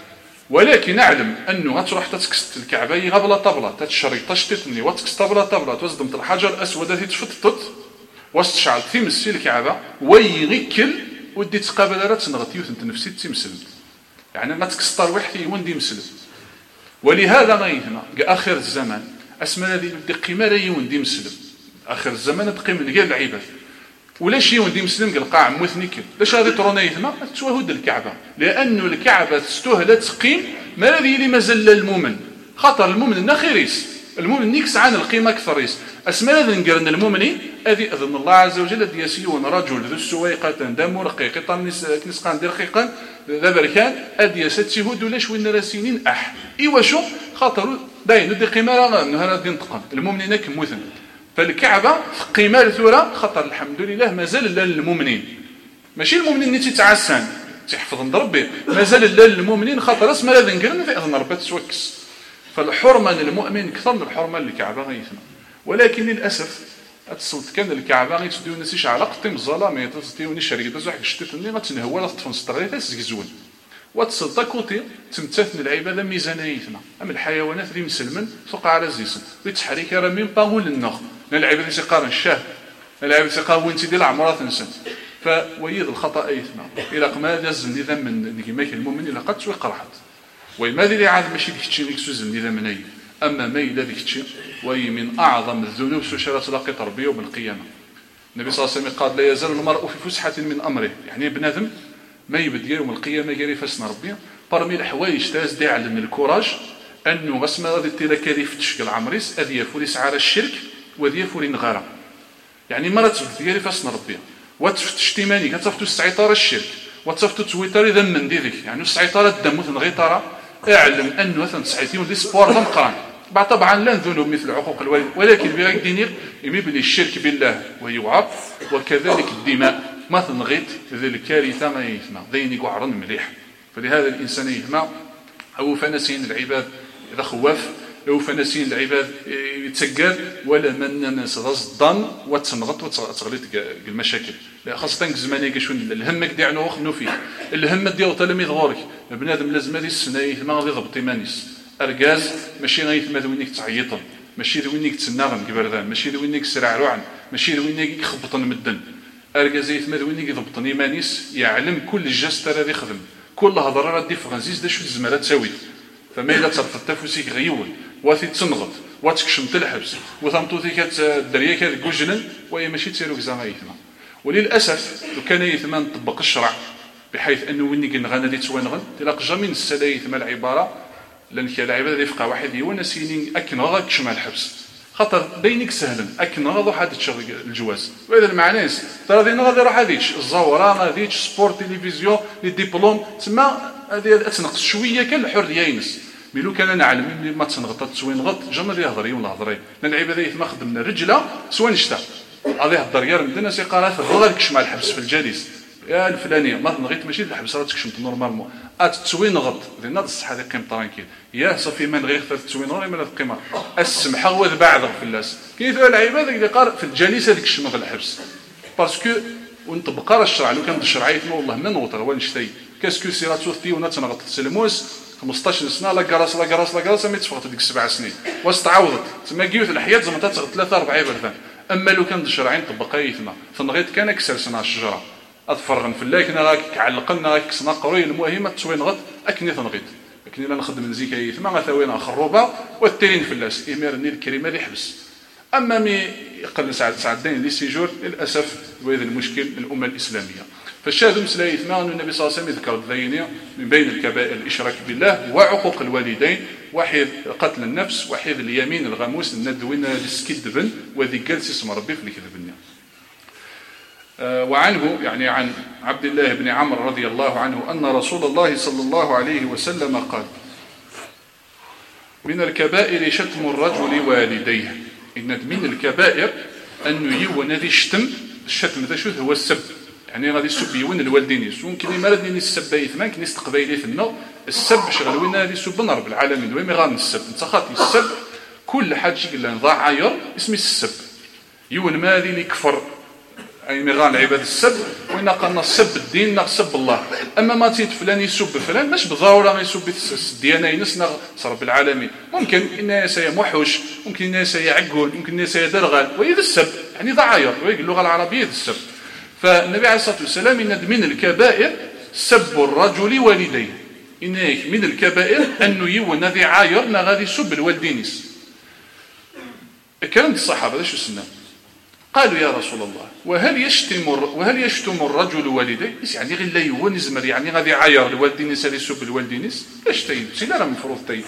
ولكن نعلم انه غتروح تتكست الكعبه غبلا طبله تتشري تشتتني وتكست طبله طبله توزدم الحجر الاسود الذي تفتت واستشعر تمسي الكعبه ويغكل ودي تقابل راه تنغط يوث انت نفسي تمسلم يعني ما تكسطر وحدي وندي مسلم. ولهذا ما يهنا اخر الزمان اسمى هذه بدي قيمه لا يوندي مسلم اخر الزمان تقيم لقى العباد ولا شي وندي مسلم القاع مثنيك لاش غادي ترونا يثما تشوهد الكعبه لانه الكعبه تستهل تقيم ما الذي اللي مازال المؤمن خاطر المؤمن نخيريس المؤمن نيكس عن القيمه اكثر ريس اسمى هذا نقرن المؤمنين هذه اذن الله عز وجل الذي يسيون رجل ذو السويقه دم رقيق طنس كنسقان رقيقا ذا بركان ادي ستيهود ولا شوين راسينين اح ايوا شو خاطر داين دي قيمه راه نهار دي نطقن المؤمنين كمثل فالكعبه قيمه ثوره خاطر الحمد لله مازال للمؤمنين ماشي المؤمنين اللي تتعسان تحفظ ربي مازال للمؤمنين خاطر اسم هذا نقرن في اذن ربي تسوكس فالحرمه للمؤمن اكثر من الحرمه للكعبه غيثنا. ولكن للاسف اتصلت كان الكعبه غيتديو نسيش على قطيم الظلام تديوني شريك داز واحد الشتيت اللي غتنهوى لا تطفن سطري تسكزون واتصلت كوتي تمتثل العباده ميزانيتنا اما الحيوانات اللي مسلمن فوق على زيسن بتحريك راه ميم باغول النخ العباده اللي تيقارن الشاه العباده اللي تيقارن وانت ديال العمرات نسن فويد الخطا ايثنا الى قما داز النظام من كيما كاين المؤمن الا قد تسوي قرحت وماذا اللي عاد ماشي ديك الشيء اللي كسوز النظام مني اما ما الى ديك الشيء وهي من اعظم الذنوب سوشرا تلاقي تربيه يوم القيامه. النبي صلى الله عليه وسلم قال لا يزال المرء في فسحه من امره يعني بنادم ما يبدا يوم القيامه قال فاسنا ربي برمي الحوايج تاز دي على الكوراج انه غسما غادي تيلا كاري فتشكل عمريس اذ يفوريس على الشرك وذي يفوري نغاره يعني مرات ديالي فاسنا ربي وتفتش تيماني كتفتو السعيطار الشرك وتصفتو تويتر اذا من ديك يعني السعيطار الدم مثل غيطاره اعلم انه مثلا سعيتيون دي سبور ضمقران بعد طبعا لا ذنوب مثل عقوق الوالد ولكن بغير دينير يمبني الشرك بالله ويوعب وكذلك الدماء مثلا غيت ذي الكارثه ما يسمع ذيني قعرن مليح. فلهذا الانسان يهما او فنسين العباد اذا خواف او فنسين العباد يتسجل ولا من ناس ضن وتنغط وتغلط المشاكل لا خاصه زماني كشون الهم كدي عنو خنو فيه الهم ديال تلاميذ غورك بنادم لازم هذه السنه ما غادي يضبط مانيس اركاز ماشي غيتما وينك تعيطن ماشي وينك تسناغن كبردان ماشي وينك سرع روعن ماشي وينك يخبطن مدن اركاز يتما وينك يضبطن مانيس يعلم كل جست راه يخدم كل هضره راه دي فرنسيس دا شو الزماله تساوي فما الا ترفض تفوسيك غيول واتي تنغط واتكشم تلحبس وثمطوتي كات الدريه كات كوجلن وهي ماشي تيرو كزا يثما. وللاسف لو كان يثما نطبق الشرع بحيث انه ويني كنغانا دي توانغن تلاق جامي السلاي ثما العباره لان كاين العباده اللي فقا واحد يوانا سينين اكن غا كشم الحبس خاطر بينك سهلا اكن غا واحد تشغل الجواز واذا المعناس ترى دينا غادي يروح هذيك الزوره غاديك سبور تلفزيون لي ديبلوم تما هذه تنقص شويه كان الحريه ينس ميلو كان نعلم ما تنغط تسوين غط جمر يهضر ولا هضري لان العباده ما خدمنا الرجله سوا نشتا غادي يهضر يا رمدنا سي قرات غادي كشم الحبس في الجالس يا الفلانيه ما تنغيت ماشي الحبس راه تكشمت نورمالمون ات تسوين غط لان هذا الصحه دي قيم طرانكيل يا صافي من غير تسوين غير من القيمه السمحه وذبعض في الناس كيف العباده اللي قال في الجالس هذيك الشمه في الحبس باسكو ونطبق راه الشرع لو كان الشرع يتم والله ما نوطر ولا نشتي كاسكو سيرات توثي ونا تنغط السلموس خمسطاش سنه لا كراس لا كراس لا كراس ما تفقط ديك سبع سنين واستعوضت تما كيوت الحياه زعما تغط ثلاثه اربعه بردان. اما لو كان الشرع يطبق يتما فنغيت كان كسر سنه الشجره اضفرغن في اللاكنه راك علقنا راك سنا قروي المهم تسوين غط اكني تنغيت لكن الا نخدم نزيك يتما غثاوينا خروبه والتيرين في اللاس اميرني الكريمه اللي يحبس. اما مي يقل ساعه ساعتين لي سيجور للاسف وهذا المشكل الامه الاسلاميه. فالشاهد مسلا يثمان أن النبي صلى الله عليه وسلم ذكر الذين من بين الكبائر الاشراك بالله وعقوق الوالدين وحيد قتل النفس وحيد اليمين الغموس الندوين للسكدبن وذي جلس اسم ربي في الكذبنيا. آه وعنه يعني عن عبد الله بن عمرو رضي الله عنه أن رسول الله صلى الله عليه وسلم قال من الكبائر شتم الرجل والديه إن من الكبائر أنه يوان ذي شتم الشتم ذا شو هو السب يعني غادي يسب يوان الوالدين يسون كني مرض ني السب يثمان كني استقبايلي ثنا السب شغل وين غادي يسب رب العالمين وين غادي نسب انت خاطي السب كل حاجه قلنا نضاع عير اسمي السب يوان ما غادي يكفر اي مي غان عباد السب وإن قالنا سب الدين نا سب الله. أما ما تيت فلان يسب فلان مش بالضرورة ما يسب الديانة ينسنا رب العالمين. ممكن الناس موحوش، ممكن الناس يعقون، ممكن الناس درغال وإذا السب يعني ضعاير اللغة العربية السب. فالنبي عليه الصلاة والسلام إن من الكبائر سب الرجل والديه، إن من الكبائر أنه يون ذي عاير نا غادي يسب الوالدينيس. كلام الصحابة هذا شو سنة؟ قالوا يا رسول الله وهل يشتم وهل يشتم الرجل والديه؟ يعني غير لا يون يزمر يعني غادي يعاير الوالدينيس غادي يسب الوالدينيس؟ لاش تايب؟ سيلا راه مفروض تايب.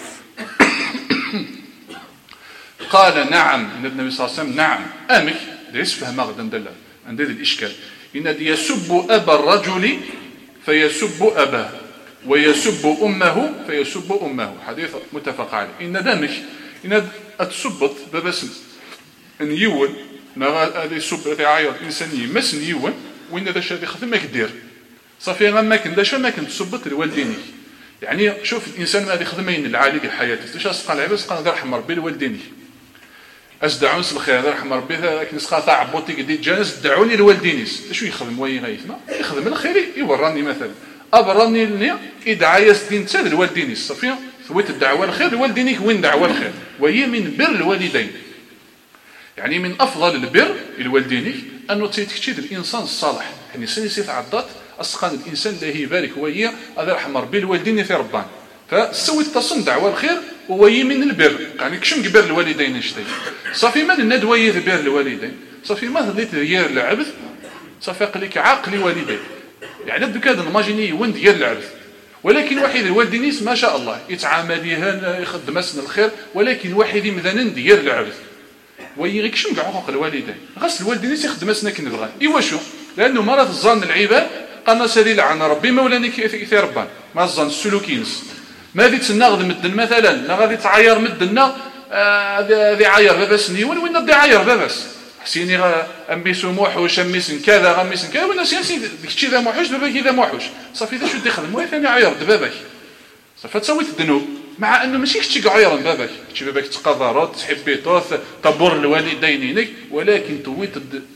قال نعم النبي صلى الله عليه وسلم نعم امك ليس فهم غدا دلال عند هذا الاشكال ان يسب ابا الرجل فيسب اباه ويسب امه فيسب امه، حديث متفق عليه. ان دمك ان اتسبط ببسم ان يون هذا يسب هذا عاير الانسان يمس يون وين هذا الشيء يخدم ما كدير صافي غير ما كنداش ما كنتسبط الوالدينك. يعني شوف الانسان ما يخدم ين العالي في حياته واش اسقى العباس قال الله يرحم ربي الوالدينك أزدعون الخير هذا رحم ربي لكن نسخة تاع عبوتي قدي جالس دعوني لوالدينيس شو يخدم وين غيثنا يخدم الخير يوراني مثلا أبراني لني إدعاية دين تاد الوالدينيس صافي ثويت الدعوة الخير لوالدينك وين دعوة الخير وهي من بر الوالدين. يعني من أفضل البر الوالدينك أنه تيتكتشد الإنسان الصالح يعني سيسيت عضات أسقان الإنسان اللي يبارك وهي هذا رحم ربي الوالدين في ربان فسويت تصن دعوة الخير وهي من البر. يعني كشم بر الوالدين نشتي صافي ما الندوية بر الوالدين صافي ما هديت ديال العبث صافي قليك عاقلي والديك. يعني دوك هذا الماجيني وين ديال العبث ولكن واحد الوالدينيس ما شاء الله يتعامل يهان يخدم اسن الخير ولكن واحد مثلا ديال العبث وهي غير كشم عقوق الوالدين غاس الوالدينيس يخدم اسنا كنبغى ايوا شو لانه مرات الظن العباد قالنا سالي لعن ربي مولاني كي ربان ما الظن السلوكينس ما غادي تناغد مدن مثلا لا غادي تعاير مدنا هذه عاير باباس نيون وين غادي عاير باباس حسيني اميسو موحوش اميسن كذا غميسن كذا ولا سياسي داكشي ذا موحوش باباك ذا موحوش صافي ذا شو تخدم وين ثاني عاير باباك صافي تسويت الذنوب مع انه ماشي كشي عاير باباك كشي باباك تقدرات تحبي طوث تبر الوالدين ولكن تويت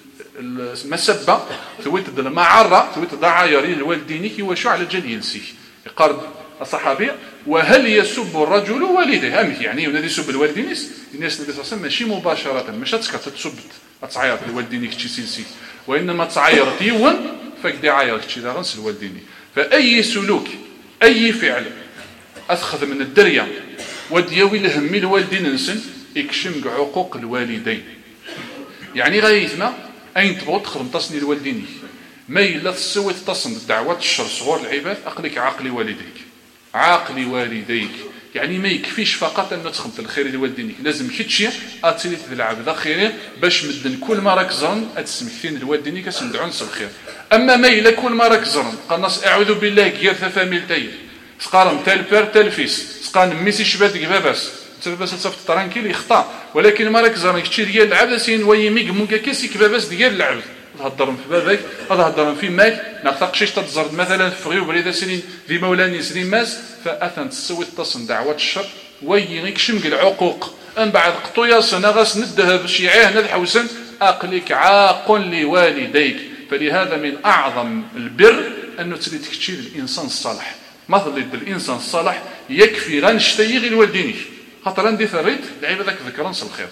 المسبه تويت المعره تويت ضعاير الوالدين وشو على جال ينسي يقارب الصحابي وهل يسب الرجل والديه هم يعني ونادي يسب الوالدينيس الناس النبي صلى الله عليه وسلم ماشي مباشره ماشي تسب تعاير الوالدين كشي سيسي وانما تعاير ديون فكدي عاير كشي دا غنس الوالدين. فاي سلوك اي فعل اخذ من الدريه ودياوي لهم الوالدين نسن يكشم عقوق الوالدين. يعني غايثما اين تبغوا تخدم تصني الوالدين ما الا تسوي تصن الدعوات الشر صغور العباد اقلك عاقلي والديك عاقلي والديك. يعني ما يكفيش فقط ان تخدم الخير لوالدينك لازم كيتشي اتسيت العبد الخير باش مدن كل ما راك زرن اتسمكتين لوالدينك اسندعون الخير. اما ما الا كل ما راك زرن قالناس اعوذ بالله غير فاميل تايل سقارم تال بير تال فيس سقان ميسي شباتك باباس باباس تصفت ترانكيل يخطا ولكن ما راك زرن كتشي ديال العبد سين وي ميك مونكا كيسيك باباس ديال العبد تهضرن في بابك تهضرن في ماك ناقطقشيش تتزرد مثلا في غيوب بريده سنين ذي مولاني سنين ماس فاثن تسوي تصن دعوات الشر وي غيك شمق العقوق ان بعد قطويا سنه غاس ندها شيعاه ند حوسن اقلك عاق لوالديك. فلهذا من اعظم البر انه تري تكتشي الانسان الصالح مثل الانسان الصالح يكفي غنشتيغي الوالدين خاطر عندي ثريت لعيبه ذاك ذكرنس الخير.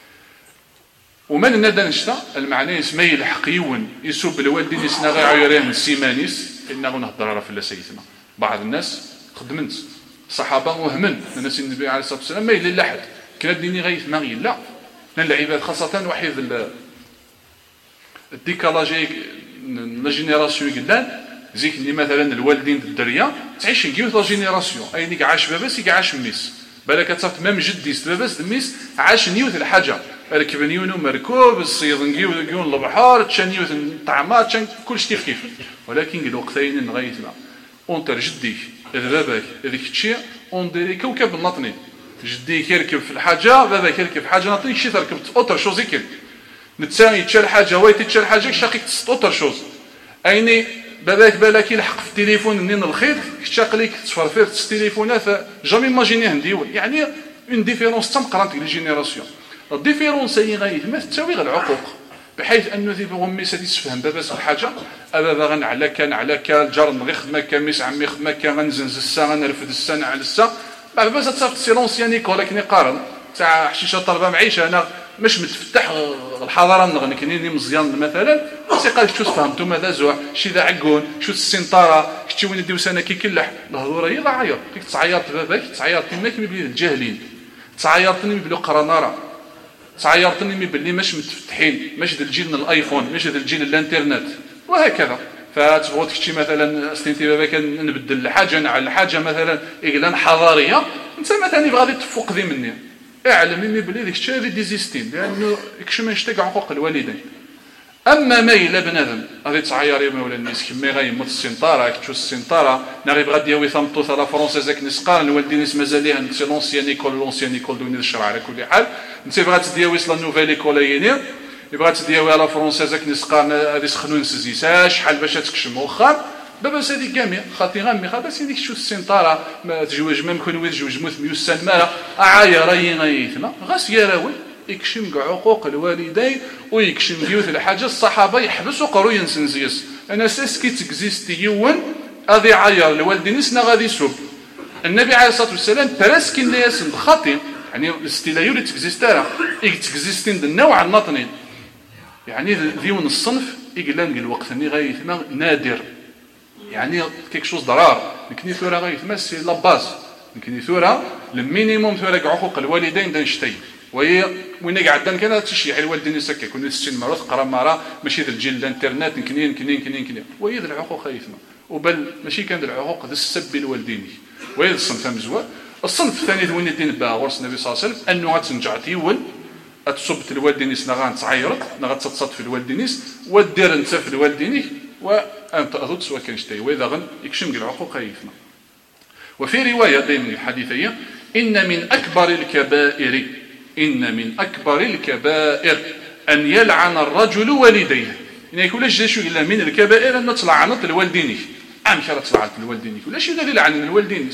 ومن الندى نشتا المعنى يسمى يلحق يون يسوب الوالدين يسنا غير عيرين السيمانيس إنه نهضر في الله سيدنا. بعض الناس خدمت صحابة وهمن الناس النبي عليه الصلاة والسلام ما يلي لحد كنا ديني غيث ما لا لأن العباد خاصة واحد الديكالاجي لا جينيراسيون قدام زيك اللي مثلا الوالدين الدريه تعيش نجيو لا جينيراسيون اي نيك عاش باباس عاش ميس بالك تصافت ميم جديس باباس ميس عاش نيوت الحاجه ركب نيونو مركوب الصيد نجيو نجيو البحر تشنيوت الطعامات كلشي كيف كيف ولكن الوقتين نغيثنا اونتر جديك باباك هذيك الشيء اون ديري كوكب النطني جديك يركب في الحاجه باباك يركب في حاجه نطني شي تركب اوتر شوز يكل نتساوي تشال حاجه ويتي تشال حاجه شاقيك اوتر شوز ايني باباك بالك يلحق في التليفون منين الخيط كتشاقليك تفرفير التليفونات جامي ماجينيه نديول يعني اون ديفيرونس تم قرانت لي جينيراسيون الديفيرونس هي غايه ما تساوي غير العقوق بحيث انه ذي بغمي سادي تفهم باباس الحاجه ابا غن على كان على كان جار نغي خدمه كميس عمي خدمه كان غنزنز السا غنرفد السا على السا بعد باباس تصافت سي لونسيان ولكن يقارن تاع حشيشه طلبه معيشه انا مش متفتح الحضاره نغني كنيني مزيان مثلا سيقال شو فهمتوا ماذا زوع شي ذا عقون شو السنطاره شتي وين نديو سنه كي كلح الهضوره هي عيط كيف تعيط باباك تعيطتني كيما بلي الجاهلين تعيطتني بلي قرناره تعيرتني باللي مش متفتحين مش ذا الجيل الايفون مش ذا الجيل الانترنت وهكذا فتبغوا تكتشي مثلا استنتي بابا كان نبدل حاجه على حاجه مثلا اعلان حضاريه انت مثلا غادي تفوق ذي مني اعلم مني باللي ديك الشيء هذه ديزيستين لانه كش ما نشتاق عقوق الوالدين اما ما الا بنادم غادي تعيري مولا الناس كما غيموت السنطاره كتشوف السنطاره نغي بغا دياوي ثمطو ثلا فرونسيزاك نسقان والدي ناس مازال ليها سي لونسيان ايكول لونسيان ايكول دوني الشرع على كل حال انت بغات تدياوي لا نوفيل ايكول ينير بغات تدياوي على فرونسيزاك نسقان هذه سخنون سزيسا شحال باش تكشم واخا بابا سادي كامي خاطي غامي خا بس هذيك شو السنطاره ما تجوج ما يكون ويز جوج موت ميوسان مالا عايا راي غيثما غاس يا راوي يكشم كاع عقوق الوالدين ويكشم ديوث الحاجه الصحابه يحبسوا قرو ينسنزيس انا ساسكي تكزيستي يون غادي عاير الوالدين سنا غادي يسوب النبي عليه الصلاه والسلام براسكين لا يسن خاطي يعني الاستيلايو اللي تكزيستارا تكزيستين النوع الناطنين يعني ديون الصنف يقلان الوقت اني غايثما نادر يعني كيك شوز ضرار نكني ثورا غايثما سي لا باز نكني ثورا المينيموم ثورا عقوق الوالدين دنشتي وهي وين قاعد كان تشيح الوالدين يسكك كنا ستين مره قرا مره ماشي ذا الجيل الانترنت كنين كنين كنين كنين وهي ذا العقوق خايفنا وبل ماشي كان ذا العقوق ذا السب الوالدين وهي الصنف مزوى الصنف الثاني وين الدين با ورس النبي صلى الله عليه وسلم انه غتنجع تيول اتصب الوالدين نغا تعيرت نغا تتصد في الوالدين ودير انت في الوالدين وانت اضد سواء كان شتي واذا غن يكشم العقوق خايفنا وفي روايه دائما الحديثيه ان من اكبر الكبائر إن من أكبر الكبائر أن يلعن الرجل والديه يعني يقول لك شو إلا من الكبائر أن تلعنت الوالدين أم كانت تلعنت الوالدين يقول لك الذي لعن الوالدين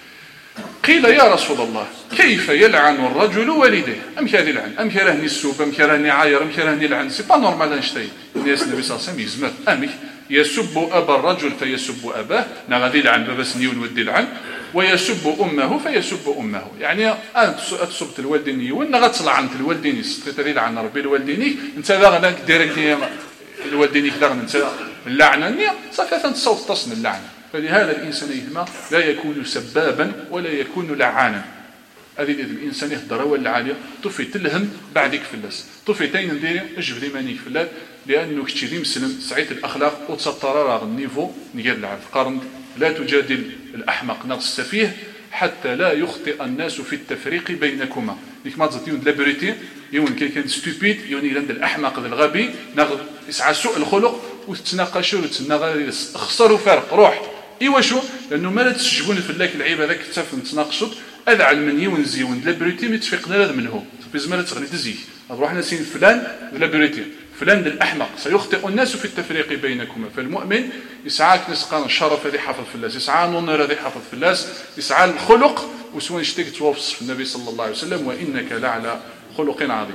قيل يا رسول الله كيف يلعن الرجل والديه أم كان يلعن أم كرهني السوب أم كرهني عاير أم كرهني لعن سي با نورمال نشتي الناس النبي صلى الله عليه وسلم يزمر أمي يسب أبا الرجل فيسب أباه نغادي يلعن بابا سنيون ودي لعن ويسب أمه فيسب أمه يعني أنت تسبت الوالدين يون غتلعنت الوالدين تريد عن ربي الوالدين أنت لا ديريكتي الوالدين كذا أنت اللعنة صافي تصوت تصن اللعنة فلهذا الإنسان يهما لا يكون سبابا ولا يكون لعانا هذه الإنسان يهدر ولا عالية طفي تلهم بعدك في اللاس طفي تين ندير اجبدي مانيك في اللال لأنه كتشي مسلم سعيد الأخلاق وتسطر النيفو نقال العرض قارن لا تجادل الأحمق ناقص السفيه حتى لا يخطئ الناس في التفريق بينكما ديك ما تزيدون لابريتي يون كي كان ستوبيد يون يلند الأحمق الغبي ناخذ يسعى سوء الخلق وتتناقشوا وتتناقشوا خسروا فرق روح ايوا شو لانه ما لا تسجبون في الله العيب هذاك تفهم نتناقشوا اذعل من يون زيون لابريتي متفقنا هذا منه في زمان تغني تزي نروح نسين فلان لابريتي فلان الأحمق سيخطئ الناس في التفريق بينكما فالمؤمن يسعى نسقان الشرف الذي حفظ في الله يسعى النور الذي حفظ في الله يسعى الخلق وسوى نشتك توصف النبي صلى الله عليه وسلم وإنك لعلى خلق عظيم.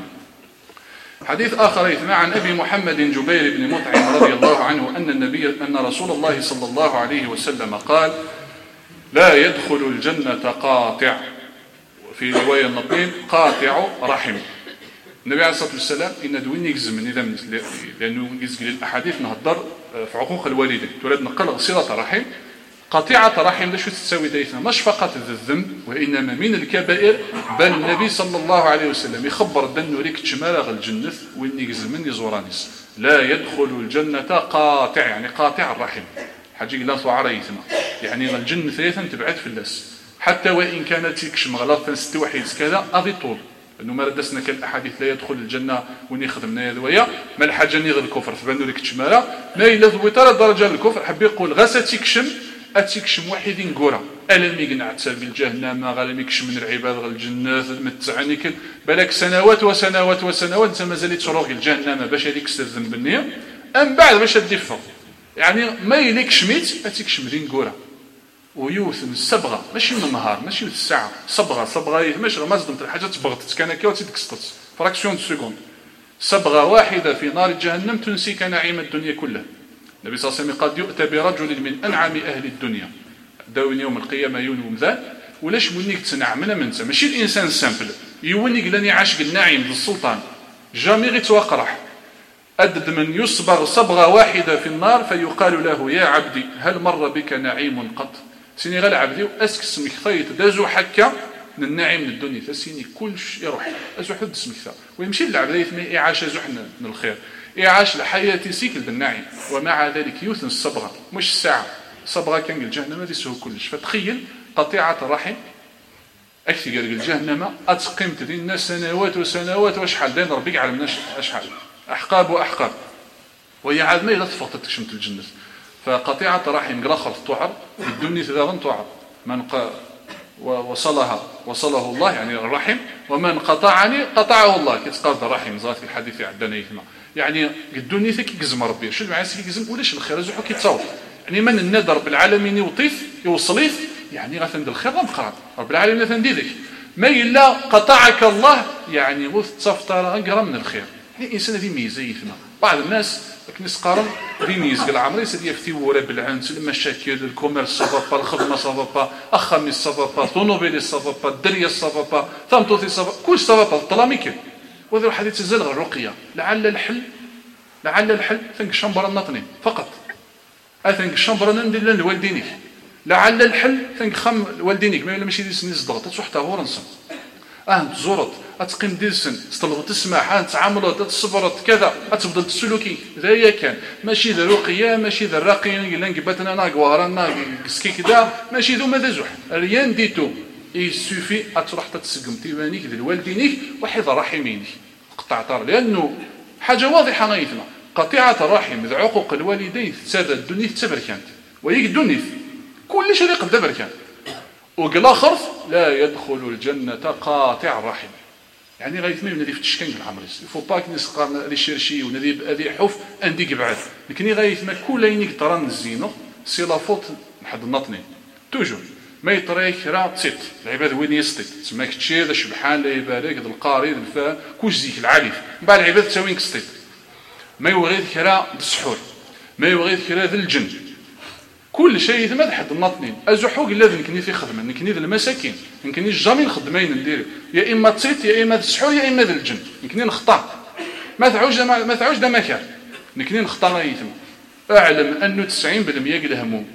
حديث آخر يثنى عن أبي محمد جبير بن مطعم رضي الله عنه أن النبي أن رسول الله صلى الله عليه وسلم قال لا يدخل الجنة قاطع في رواية النطيم قاطع رحم. النبي عليه الصلاة والسلام إن دوين يجزم إذا لأنه يجزم الأحاديث نهضر في عقوق الوالدين تريد نقل صلة رحم قطيعة رحم ده شو تساوي دايثنا مش فقط الذنب وإنما من الكبائر بل النبي صلى الله عليه وسلم يخبر دنو ريك تشمالغ الجنة وإن يجزم يزورانيس لا يدخل الجنة قاطع يعني قاطع الرحم حاجة لا تعريثنا يعني الجنة ثلاثا تبعد في اللاس حتى وإن كانت يكشم غلط ستوحيد كذا أضي طول انه ما ردسنا كالاحاديث لا يدخل الجنه وني خدمنا ذويا ما الحاجه ني غير الكفر فبانوا لك تشماله ما الا ذويتر درجه الكفر حب يقول غا تيكشم اتيكشم واحد نقرا الم يقنع تسال بالجهنم غالم يكشم من العباد غير الجنه متعني كل بالك سنوات وسنوات وسنوات انت مازال تروح الجهنم باش هذيك الذنب النيه ام بعد باش تدفع يعني ما يليك شميت اتيكشم دين نقرا ويوثن الصبغه ماشي من النهار ماشي الساعه صبغه صبغه ماشي ما زدمت الحاجه تبغت كان كاو تيدك سطت فراكسيون دو سكوند صبغة واحدة في نار جهنم تنسيك نعيم الدنيا كلها. النبي صلى الله عليه وسلم قد يؤتى برجل من أنعم أهل الدنيا داون يوم القيامة يوم ذا ولاش منك تنعم من منسى ماشي الإنسان السامبل يونيك لاني عاشق النعيم للسلطان جامي غير توقرح أدد من يصبغ صبغة واحدة في النار فيقال له يا عبدي هل مر بك نعيم قط سيني غير عبدي أسك اسمك خيط دازو حكا من النعيم من الدنيا فسيني كلش يروح أزو حد اسمك ثا ويمشي العبد يثمي إعاش زحنا من الخير إعاش الحياة سيكل بالنعيم ومع ذلك يوثن الصبغة مش الساعة صبغة كان الجهنم هذه سهو كلش فتخيل قطيعة الرحم أكثر قال الجهنم أتقمت لنا سنوات وسنوات واشحال دين ربك على مناش أشحال أحقاب وأحقاب وهي عاد ما إلا تفقط تشمت الجنة فقطيعة الرحم قراخر الطعر الدنيا ثلاثا طعر من ق... وصلها وصله الله يعني الرحم ومن قطعني قطعه الله كتقال الرحم زاد في الحديث عندنا يثما يعني الدنيا ثك يقزم ربي شو المعنى سي يقزم ولاش الخير زحو كيتصور يعني من الندى رب العالمين يوطيف يوصليف يعني غثند الخير مقران رب العالمين غثندي ذيك ما إلا قطعك الله يعني وتصفتر أقرا من الخير يعني الإنسان ذي ميزة يثما بعض الناس كنس قارن بينيز قال عمري سيدي يفتي ورا بالعنس المشاكل الكوميرس صافا الخدمه صافا اخامي صافا طونوبيلي صافا الدريه صافا ثمطوثي صافا كل صافا الطلاميك وهذا واحد يتزل الرقيه لعل الحل لعل الحل ثنك شمبر النطني فقط اثنك شمبر ندير لوالدينك لعل الحل ثنك خم والدينك ما ماشي دي سنيز ضغط تحت هورنسا اه تزورت اتقيم ديسن استلغت تسمح تتعاملوا تصبرت كذا اتفضل تسلوكي ذا كان ماشي ذا رقيه ماشي ذا الراقي الا نقبتنا ناقوارنا كسكي كذا ماشي ذو ماذا زح ريان ديتو يسوفي اتروح تتسقم تيوانيك ذي الوالدينيك وحيد رحمينك قطع طار لانه حاجه واضحه غايتنا قطيعه الرحم ذا عقوق الوالدين تسابى الدنيا تسابر كانت وهي الدنيا كل شيء قد دبر كان وقال اخر لا يدخل الجنه قاطع الرحم يعني غايثمي ونادي في التشكان العمريس يفو باك نسقار لي شيرشي ونادي هذه حف عندي بعد لكن غايثما كلينيك طران الزينه سي لا فوت نحد النطني توجور ما يطريك راه تسيت العباد وين يسطيت تسماك تشي ذا سبحان الله يبارك ذا القاري ذا الفا كوش زيك العالف من بعد العباد تساوين كسطيت ما يوغيث راه السحور ما يوغيث راه ذا الجن كل شيء ثم حد النطنين ازحوق الذي نكني في خدمه نكني ذا المساكين نكني جامي الخدمين ندير يا اما تصيت يا اما السحور يا اما ذا الجن نكني نخطا ما تعوج ما تعوج ده مكان نكني نخطا غايثم اعلم انه تسعين بالمئة الهموم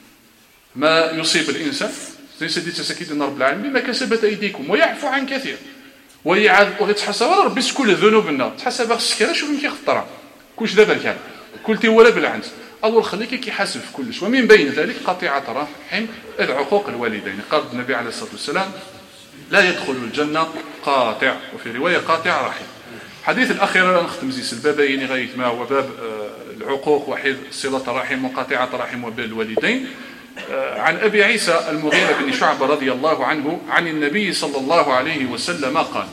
ما يصيب الانسان زي سيدي تسكيد رب العالمين بما كسبت ايديكم ويعفو عن كثير ويعاد وغتحسب ربي كل ذنوبنا تحسب السكره شوف يمكن خطره كلش دابا كان كلتي ولا بالعنز أول خليك كيحاسب في كلش ومن بين ذلك قطيعة الرحم العقوق الوالدين قال النبي عليه الصلاة والسلام لا يدخل الجنة قاطع وفي رواية قاطع رحم حديث الأخير نختم زيس البابين غاية ما هو باب العقوق وحيد صلة الرحم وقاطعة الرحم وبال الوالدين عن أبي عيسى المغيرة بن شعبة رضي الله عنه عن النبي صلى الله عليه وسلم قال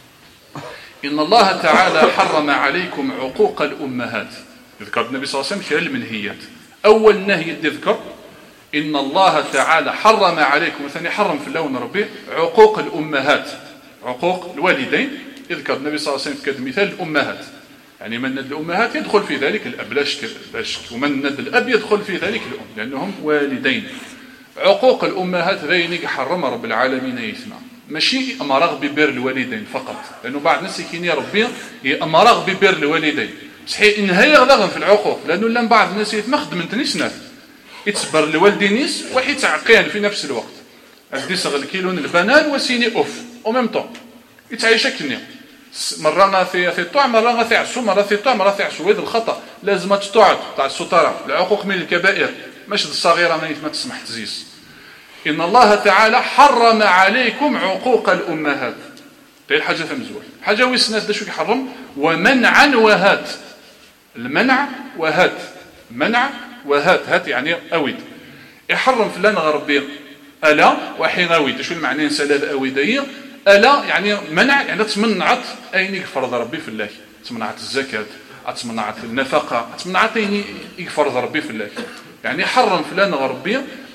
إن الله تعالى حرم عليكم عقوق الأمهات يذكر النبي صلى الله عليه وسلم خلال المنهيات أول نهي يذكر إن الله تعالى حرم عليكم وثاني حرم في اللون ربي عقوق الأمهات عقوق الوالدين يذكر النبي صلى الله عليه وسلم كمثال الأمهات يعني من ند الأمهات يدخل في ذلك الأب لا شك ومن ند الأب يدخل في ذلك الأم لأنهم والدين عقوق الأمهات ذينك حرم رب العالمين يسمع ماشي أمرغ ببر الوالدين فقط لأنه بعض الناس يكيني ربي أمرغ ببر الوالدين صحيح إن هي غلغن في العقوق لأنه لم بعض الناس يتمخد من تنسنات يتصبر لوالدينيس وحي تعقين في نفس الوقت أدي صغل كيلون البنان وسيني أوف وميم طون يتعيشك كنيا مرة في في الطعم مرة في عسو مرة في الطعم مرة في عسو هذا الخطأ لازم تطعد تاع السطرة العقوق من الكبائر مش الصغيرة ما تسمح تزيس إن الله تعالى حرم عليكم عقوق الأمهات غير حاجة مزوج حاجة ويسناس دا شو يحرم ومنعا وهات المنع وهات منع وهات هات يعني أويد يحرم فلان غربي ألا وحين أويد شو المعنى نسال أويدية ألا يعني منع يعني تمنعت أين فرض ربي في الله تمنعت الزكاة تمنعت النفقة تمنعت أين فرض ربي في الله يعني حرم فلان غربي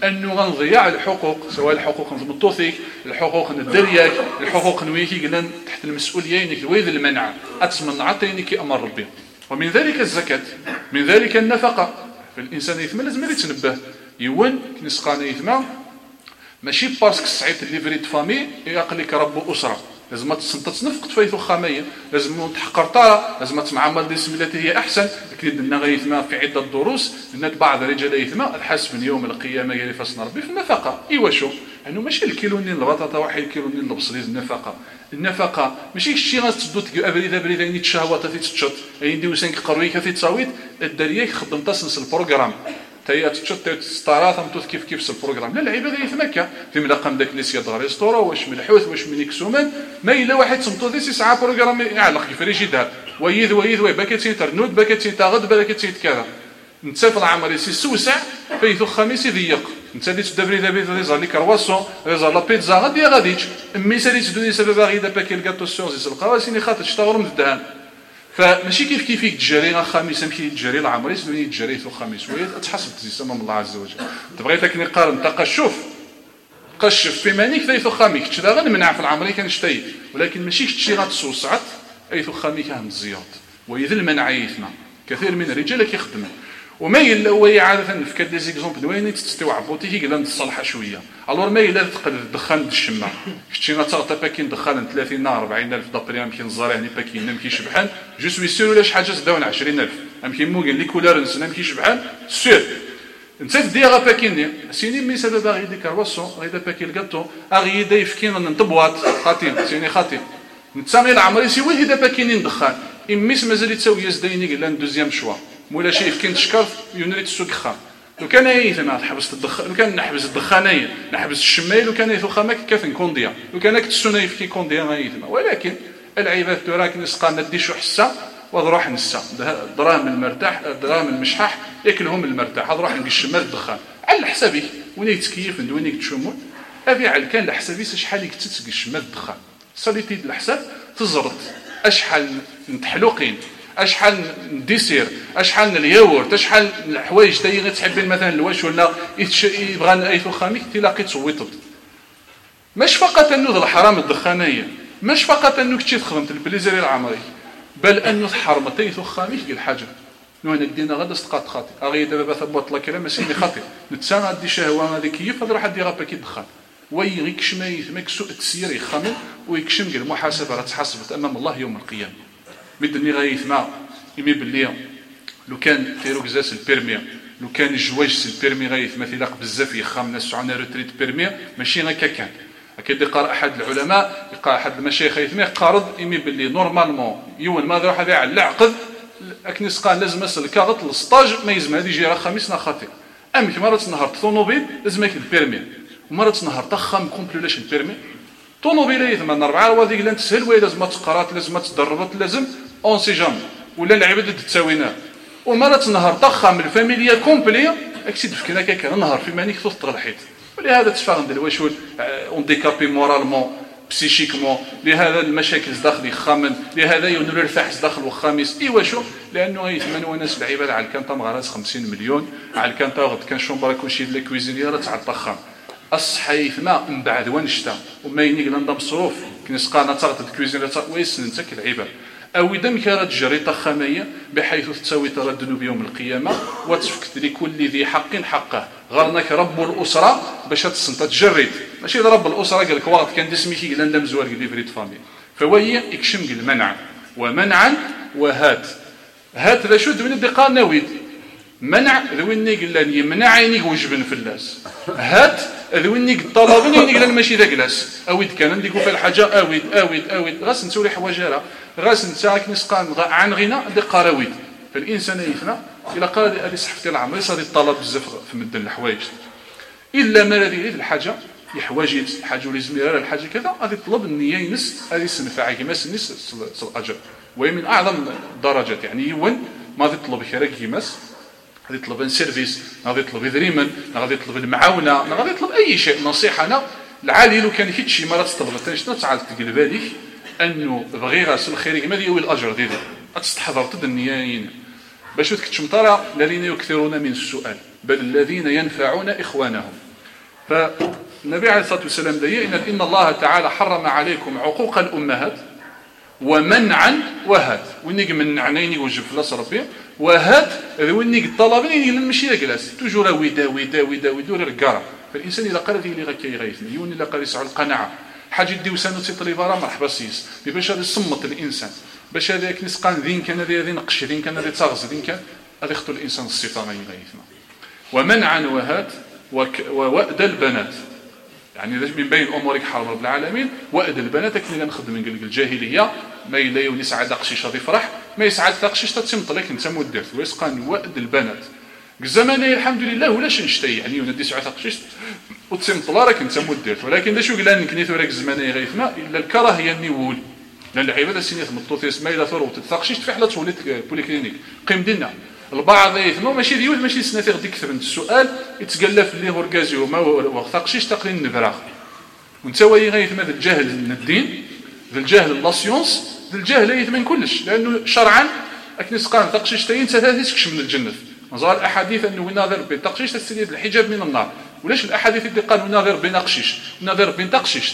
انه غنضيع الحقوق، سواء الحقوق المطوثيك، الحقوق الدرياك، الحقوق نويكي قلنا تحت المسؤوليين الويذ المنع اتمنى عطيني امر ربي. ومن ذلك الزكاه، من ذلك النفقه. فالانسان يثمى لازم يتنبه يون كنسقانا يثمى ماشي باسكو السعيد اللي فريد فامي يقلك رب اسره، لازم تنفق فيث خاميه، لازم تحقر طاره، لازم تعمل دي التي هي احسن. لكن لنا غيثما في عده دروس ان بعض الرجال يثما الحسب من يوم القيامه يلي فاسنا ربي في النفقه. ايوا شو انه ماشي الكيلونين البطاطا واحد الكيلونين البصليز. النفقه النفقه ماشي شي غتسدو تلقى ابريد ابريد يعني الشهوات تتشط يديو سانك قروي كفي تصاويت الدريه خدم تصنص البروغرام تاهي تشط ستارات متوث كيف كيف البروغرام. لا العباد يتمكى في ملقم داك ليس يد ريستورو واش من الحوث واش من يكسومان ما الا واحد صمتو ذي ساعه بروغرام يعلق في فريجيدار ويذ ويذ وي باكيتين ترنود باكيتين تاغد باكيتين كذا انت في العمر يسي سوسع فيثو خميس يضيق انت اللي تدبري دابا ريزا لي كرواسون ريزا لا بيتزا غادي غاديش امي سالي تدوني سبب غيدا باكي الكاطو سيونز القواسيني خاطر تشتغل من الدهان. فماشي كيف كيف تجري خميس يمكن تجري العمر يسمي تجري في الخميس وهي تحسب تزي امام الله عز وجل. تبغي لك نقارن تقشف قشف في مانيك ثيثو خاميك تشدا نمنع في العمر كنشتي ولكن ماشي شتي غتسوسعت ايثو خاميك هم الزياط ويذل المنع يثنا. كثير من الرجال كيخدموا وما الا هو عاده نفكر دي زيكزومبل وين تستوعبوا تيجي قال نتصلحها شويه الور ما الا تقلب الدخان الشمع شتينا تاغطا باكين دخان ثلاثين أربعين ألف دابري يمكن زاري يعني باكين يمكن شبحان جو سوي سير ولا شي حاجه تداون عشرين ألف يمكن مو قال لي كولار نسنا يمكن شبحان سير انت ديغا باكين سيني مي سبب غي دي كرواسون غي دا باكين الكاطو اغي دا يفكين نطبوات خاطين سيني خاطين نتسامي العمري سي وين دا باكين ندخان اميس مازال يتساوي يزديني قال لنا دوزيام شوا مولا شي يفكين تشكر يونريت السوق خام لو كان يثما حبست الدخان لو كان نحبس الدخانيه نحبس الشمايل لو كان يثو خامك كاف كونديا لو كان كتسونا يفكي كونديا غايثما. ولكن العباد دوراك نسقى ندي شو حسه وضروح نسا دراهم المرتاح دراهم المشحاح ياكلهم المرتاح هضروح نقشم الدخان على حسابك وين يتكيف وين يتشمون ابي على كان لحسابي شحال يكتسقشم الدخان صليتي الحساب تزرط اشحال نتحلوقين اشحال نديسير اشحال الياورت اشحال الحوايج تاهي غتحبين مثلا الواش ولا يبغى ايثو خاميك تلاقي تصويطد مش فقط انه الحرام الدخانيه مش فقط انك تشي تخدم البليزير العمري بل انه تحرم تايثو خاميك قال حاجه نو انا دينا غدا استقاط خاطي اغي دابا ثبوت لا كلام ماشي خاطي نتسانى دي شهوه هذه كيف هذا راح ديرها باكي دخان ويغيكش ما يثمك سوء التسيير يخمم ويكشم قال المحاسبه راه تحاسبت امام الله يوم القيامه. مدني غايث ما يمي باللي لو كان تيرو كزاس البيرمي لو كان الجواج سي البيرمي غايث مثلا بزاف يخام ناس عندنا روتريت بيرمي ماشي هكا كان اكيد يقرا احد العلماء يقرا احد المشايخ يثمي قارض يمي باللي نورمالمون يون ما راح هذا على العقد اكني سقال لازم اسال كاغط السطاج ما يزم هذه جيره خميسنا خاطئ ام مرة نهار طونوبيل لازم ياكل البيرمي ومرة نهار طخم كومبليلاش البيرمي طونوبيل يثمن أربعة وهذيك لازم تسهل وهي لازم تقرات لازم تدربت لازم اون سي جام ولا العباد تساوينا ومرة نهار طخم الفاميليا كومبلي اكسيد فكنا كان نهار في مانيك تطر الحيط. ولهذا تفاهم دابا واش اون ديكابي مورالمون بسيشيكمون لهذا المشاكل داخل يخمن لهذا ينور الفحص داخل وخامس ايوا شو لانه يثمنوا ناس العباد على الكانطا مغراس خمسين مليون على الكانطا غد كان شومبرا كلشي ديال الكويزينيير تاع الطخام الصحي ثما من بعد ونشتا وما ينيق لنا مصروف كنسقانا تاغت الكويزينيير ويسن انت كالعباد او اذا كانت جري طخاميه بحيث تساوي ترى الذنوب يوم القيامه وتفكت لكل ذي حق حقه غرناك رب الاسره باش تسنت تجرد ماشي رب الاسره قال لك واحد كان اسمي قال لنا مزوار قال لي فريد فامي فوي يكشم قال منع ومنعا وهات هات ذا شو دوين دقا نويد منع ذويني قال لي يمنع يني وجبن فلاس هات ذويني طلبني يني قال ماشي ذا جلاس اويد كان نديكو في الحاجه اويد اويد اويد غاس نسولي حوايجها غاس نتاعك نسقان عن غنى دي قراويد فالانسان يثنى الى قال هذه صحفتي العمر صار الطلب بزاف في مدن الحوايج الا ما الذي يريد الحاجه يحوايج الحاجه ولا زميره الحاجه كذا غادي يطلب النيه ينس هذه السنفعه كما سنس الاجر وهي من اعظم الدرجات يعني يون ما يطلب خيرك كيماس غادي يطلب ان سيرفيس غادي يطلب ذريما غادي يطلب المعاونه غادي يطلب اي شيء نصيحه انا العالي لو كان كيت شي مرات طلبت شنو تعال تقلب هذيك انه بغي غاس الخير ما ديال الاجر ديالي تستحضر تد النيين باش تكتشم طرا الذين يكثرون من السؤال بل الذين ينفعون اخوانهم فالنبي عليه الصلاة والسلام داية إن, إن الله تعالى حرم عليكم عقوق الأمهات ومنعا وهات وينيك منعنين وجب فلاس ربي وهات وينيك الطلبين ماشي لا جلاس توجور ويدا ويدا ويدا ويدور الكرة فالإنسان إذا قال لي غير غيثني يون إلا قال يسعى القناعة حاجة دي وسانو تيطلي برا مرحبا سيس باش هذا يصمت الإنسان باش هذا كنسقان ذين كان هذا ذي نقش ذين كان هذا تغز ذين كان هذا يخطو الإنسان السيطان يغيثنا ومنعا وهات ووأد البنات يعني من بين امورك حرم رب العالمين وأد البنات كنا نخدم من الجاهليه ما الا يسعد قشيش غادي يفرح ما يسعد قشيش تتسمط لك انت مدرت ويسقان وأد البنات الزمان الحمد لله ولاش نشتي يعني ندي سعه قشيش وتسمط راك انت مدرت ولكن شو قال لك نيثو راك الزمان غيث ما الا الكراهيه النيول لان العباده سينيت مطوط يسمى الى ثروه تتقشيش تفحله توليت بوليكلينيك قيم دينا البعض يثمو ماشي ديول ماشي سنتي غادي يكثر من السؤال يتقلف اللي هورغازيو ما وثقشيش تقرين النبراغ وانت واي غيثم هذا الجهل من الدين ذا الجهل لا سيونس ذا الجهل يثمن كلش لانه شرعا اكن سقان تقشيش تاين ثلاثه من الجنه نظهر الاحاديث انه ناظر بين تقشيش تسديد الحجاب من النار ولاش الاحاديث اللي قالوا ناظر بين قشيش ناظر بين تقشيش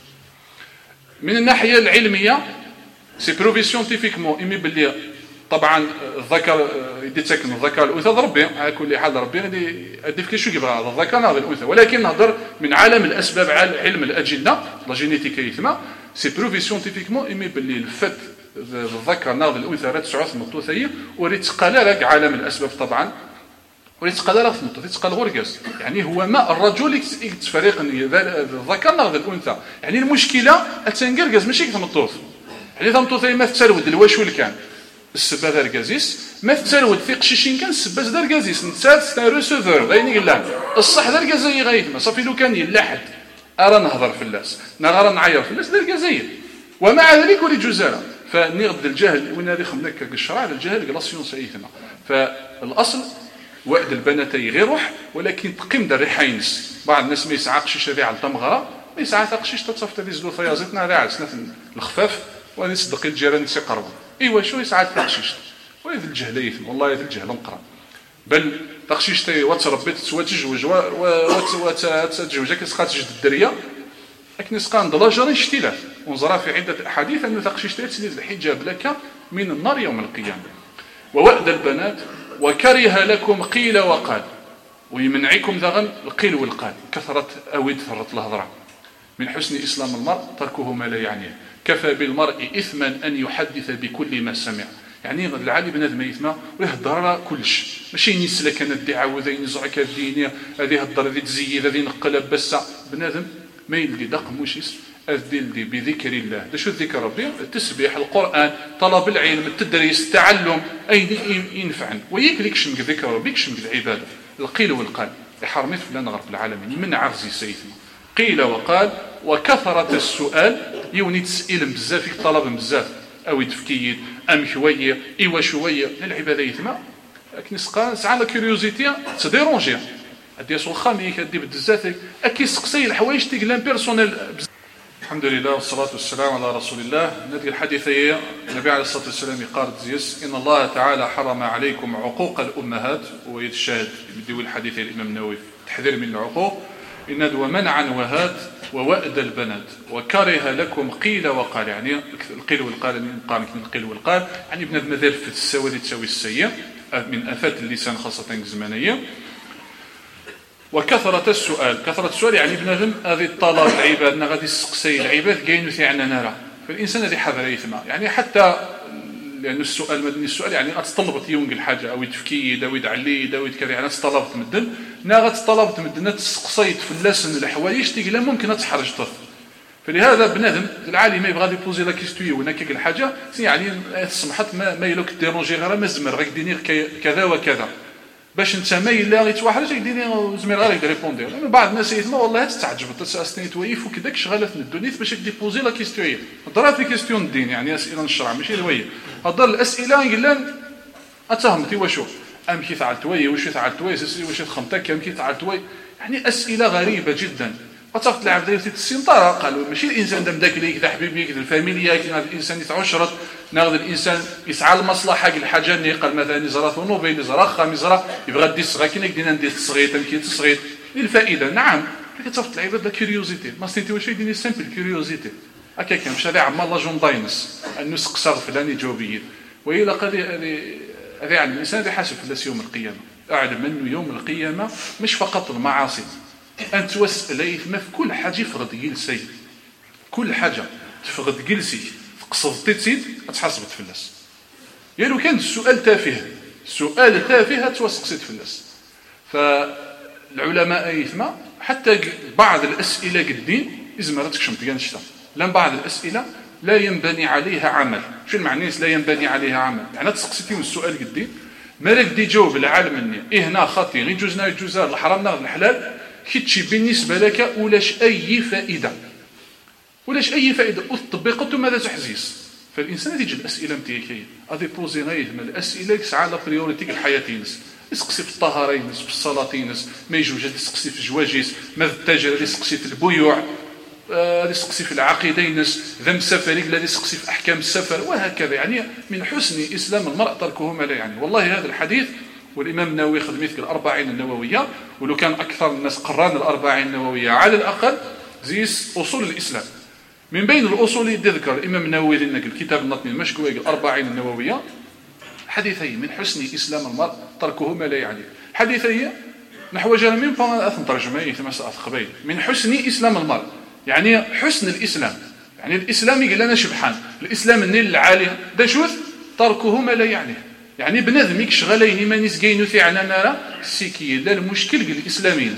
من الناحيه العلميه سي بروفي سيانتيفيكمون ايمي باللي طبعا الذكر يدي تسكن الذكر الانثى ربي على كل حال ربي غادي يدي في شو يبغى هذا الذكر هذا الانثى ولكن نهضر من عالم الاسباب على علم الاجنه لا جينيتيك يثما سي بروفي سيانتيفيكمون ايمي باللي الفت الذكر هذا الانثى راه تسعه مطوثيه وريت قال لك عالم الاسباب طبعا وريت قال لك مطوث تقال غورغاس يعني هو ما الرجل يتفرق الذكر هذا الانثى يعني المشكله التنقرقز ماشي كتمطوث يعني تمطوثي ما تسرود الواش ولا كان السبه دار كازيس ما تسرود في قشيشين كان السبه دار كازيس نتسال ستا ريسيفر باين قال الصح دار كازاي غايتما صافي لو كان يلاحد ارى نهضر في الناس نغار نعير في الناس دار كازاي ومع ذلك ولي جزاله فنغد الجهل وين هذه خمنك الشرع الجهل كلاسيون سيثنا فالاصل وعد البناتي غير روح ولكن تقيم دار ريحينس بعض الناس ما يسعقش شذي على الطمغره ما يسعى تقشيش تصفت هذه زلو فيازتنا هذه على سنه الخفاف وأنا صدق الجيران يسقروا إيوا شو يسعد تقشيش ويذ الجهل يثم والله يذ الجهل نقرا بل تقشيش تي وتربيت تزوج وتزوجك تسقى تجد الدريه لكن سقان ضلاجر اشتلاف ونظرا في عده احاديث انه تقشيش تسديد الحجاب لك من النار يوم القيامه ووأد البنات وكره لكم قيل وقال ويمنعكم ذغن القيل والقال كثرت اويد ثرت الهضره من حسن اسلام المرء تركه ما لا يعنيه كفى بالمرء إثما أن يحدث بكل ما سمع يعني العالي بنادم يثما ويهضر كلش ماشي ينسلك أنا الدعاء وذا ينزعك الدينية هذه هضر هذه تزيد هذه نقلب بس بنادم ما يلقي دق موشيس أذدل بذكر الله ده شو الذكر ربي التسبيح القرآن طلب العلم التدريس التعلم أي ينفعن ويكلك شنك ذكر ربي شنك العبادة القيل والقال يحرمت فلان غرب العالمين من عرزي سيثما قيل وقال وكثرة السؤال يوني تسئل بزاف طلب بزاف او يتفكيد ام شويه ايوا شويه العباده يتما لكن سقا ساعه لا كيوريوزيتي تديرونجي ادي سو خامي كدي بزاف اكي سقسي الحوايج تيك لامبيرسونيل الحمد لله والصلاه والسلام على رسول الله ندي الحديثيه النبي عليه الصلاه والسلام قال زيس ان الله تعالى حرم عليكم عقوق الامهات ويتشاهد بديو الحديث الامام النووي تحذير من العقوق إن ومنعا وهات ووأد البنات وكره لكم قيل وقال يعني القيل والقال من قال القيل والقال يعني بنادم مازال في السواد تساوي السيء من آفات اللسان خاصة الزمانية وكثرة السؤال كثرة السؤال يعني بنادم هذه الطلب العباد غادي يسقسي العباد كاين في عنا نرى فالإنسان هذه حذر يثما يعني حتى لأن السؤال مدني السؤال يعني أتطلبت يونج الحاجة أو يتفكي داويد علي داويد كذا يعني أتطلبت مدن ناغت طلبت مدن تسقسيت في اللسن الحوايج تيجي ممكن تحرج طف فلهذا بنادم العالي ما يبغى يبوزي لا كيستيو ونكك الحاجة يعني سمحت ما ما يلوك ديرونجي غير مزمر غيك ديني كذا وكذا باش انت ما الا غيتواحد يديني زمير غير يريبوندي من بعض الناس يسمع والله تستعجب تسالني تويف وكذاك شغاله في الدنيا باش ديبوزي لا كيستيو هضره في كيستيون الدين يعني اسئله الشرع ماشي الويه هضر الاسئله يقول اتهمتي وشو ام كي فعلت وي واش فعلت وي واش خمتك ام كي فعلت وي يعني اسئله غريبه جدا وتعرف تلعب دايره السنطره قالوا ماشي الانسان دام داك ليك حبيبي كذا الفاميليا كذا الانسان يتعشرط ناخذ الانسان يسعى المصلحه ديال الحاجه اللي قال مثلا يزرا ثنوبيل يزرا خام يزرا يبغى دي صغير كي ندير ندير الصغير تمكي الصغير للفائده نعم كتصيفط العباد لا كيوريوزيتي ما سنتي واش يديني سامبل كيوريوزيتي هكا كان مشى عمال لا جون داينس انه سقسر فلان جاوبيه وإلا قال هذه هذه على الانسان اللي حاسب في يوم القيامه اعلم انه يوم القيامه مش فقط المعاصي انت توسل الاثم في كل حاجه يفرض جلسي كل حاجه تفرض جلسي قصدتي تزيد تحاسب تفلس يا لو كان السؤال تافه سؤال تافه توسقسيت تفلس فالعلماء ايثما حتى بعض الاسئله قدين ازمرتك شمت شتا لان بعض الاسئله لا ينبني عليها عمل شو المعنى لا ينبني عليها عمل يعني تسقسيتي من السؤال قدين مالك دي جاوب العالم مني ايه هنا خاطي غير جوزنا الجوزار الحرام ناخذ الحلال كيتشي بالنسبه لك ولاش اي فائده ولاش اي فائده وتطبيقته ماذا تحزيز فالانسان تيجي الاسئله نتاعي غادي بوزي غير من الاسئله يسعى لا بريوريتي الحياه ينس يسقسي في الطهاره ينس في الصلاه ينس ما يجوج يسقسي في الجواجيس ما في التاجر يسقسي في البيوع غادي يسقسي في العقيده ينس ذم سفر الذي يسقسي في احكام السفر وهكذا يعني من حسن اسلام المرء تركه ما لا يعني والله هذا الحديث والامام النووي خدمت الأربعين النوويه ولو كان اكثر الناس قران الأربعين النوويه على الاقل زيس اصول الاسلام من بين الاصول اللي ذكر الامام النووي لنا الكتاب النظمي المشكوى الأربعين النوويه حديثين من حسن اسلام المرء تركه ما لا يعني حديثين نحو جرمين فما ترجمه ثم قبيل من حسن اسلام المرء يعني حسن الاسلام يعني الاسلام يقول لنا شبحان الاسلام النيل العالي ده شوث تركه ما لا يعني يعني بنادم يكشغلين ما نسقينو في عنانا سيكي لا المشكل الاسلامي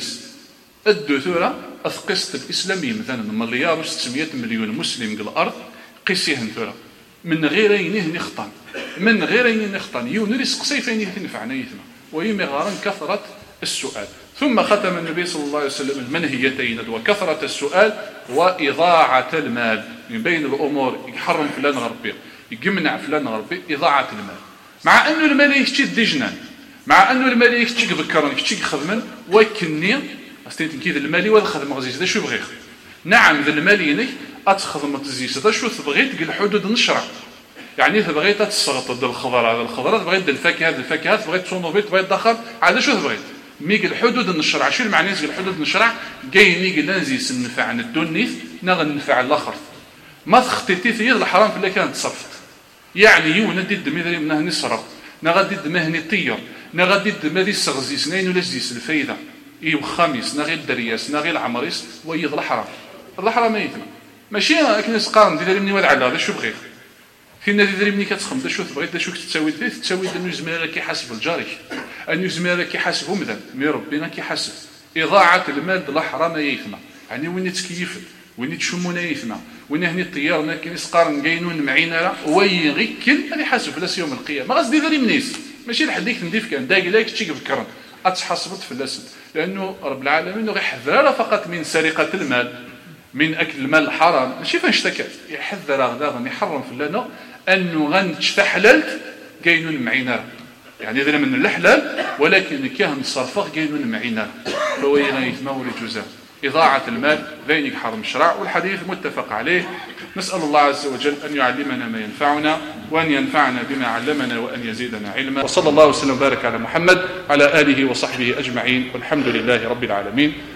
الدثوره اثقست الاسلامي مثلا مليار وستمائة مليون مسلم قال الارض قيسيهن ثوره من غير ينه نخطن من غير ينه نخطن يون رزق سيفين تنفعنا يثما ويمغارا كثره السؤال ثم ختم النبي صلى الله عليه وسلم المنهيتين وكثره السؤال واضاعه المال من بين الامور يحرم فلان غربي يمنع فلان غربي اضاعه المال مع انه المال يشتي الدجنان مع انه المال يشتي بكرن يشتي خدمن وكني استنت كيد المالي ولا خدم غزيز هذا شو بغيت نعم ذا المالي نك اتخدم تزيس هذا شو تبغيت قال حدود نشرع يعني اذا بغيت تسقط ضد الخضر على الخضرات بغيت الفاكهه هذه الفاكهات بغيت تصونوبيت بغيت دخل هذا شو بغيت ميق الحدود النشرع شو المعنى قال الحدود النشرع جاي قال نزيس النفع عن الدنيث نغ النفع الاخر ما تخطيتي في الحرام في اللي كانت تصرفت يعني يو ندي دمي منه نصرف نغدي دمه طير نغدي دمه السغزيس نين ولا زيس الفايده ايو خامس نغي الدرياس نغي العمريس ويض الحرام الحرام ما يتم ماشي كنا سقارن دير مني ولا على هذا شو بغيت فينا دير مني كتخم دا شو بغيت دا شو تساوي فيه تساوي انه زميلك كيحاسب الجاري انه زميلك كيحاسب مذن مي ربنا كيحاسب اضاعه المال ديال الحرام ما يتم يعني وين تكيف وين تشمونا يتم وين هني الطيار ما كاين سقارن كاينون معينا وين غيكل هذه حاسب فلاس يوم القيامه ما غادي دير منيس ماشي لحديك نديف كان داك لاك تشي بكرن اتحاسبت فلاسد لانه رب العالمين غيحذر فقط من سرقه المال من اكل المال الحرام ماشي فاش اشتكى يحذر غدا يحرم فلانه انه غنتشفى حللت كاينون معينا يعني هذا من الحلال ولكن كان صرفه كاينون معينا فهو يثما ولجزاء إضاعة المال ذين يحرم الشرع والحديث متفق عليه نسأل الله عز وجل أن يعلمنا ما ينفعنا وأن ينفعنا بما علمنا وأن يزيدنا علما وصلى الله وسلم وبارك على محمد على آله وصحبه أجمعين والحمد لله رب العالمين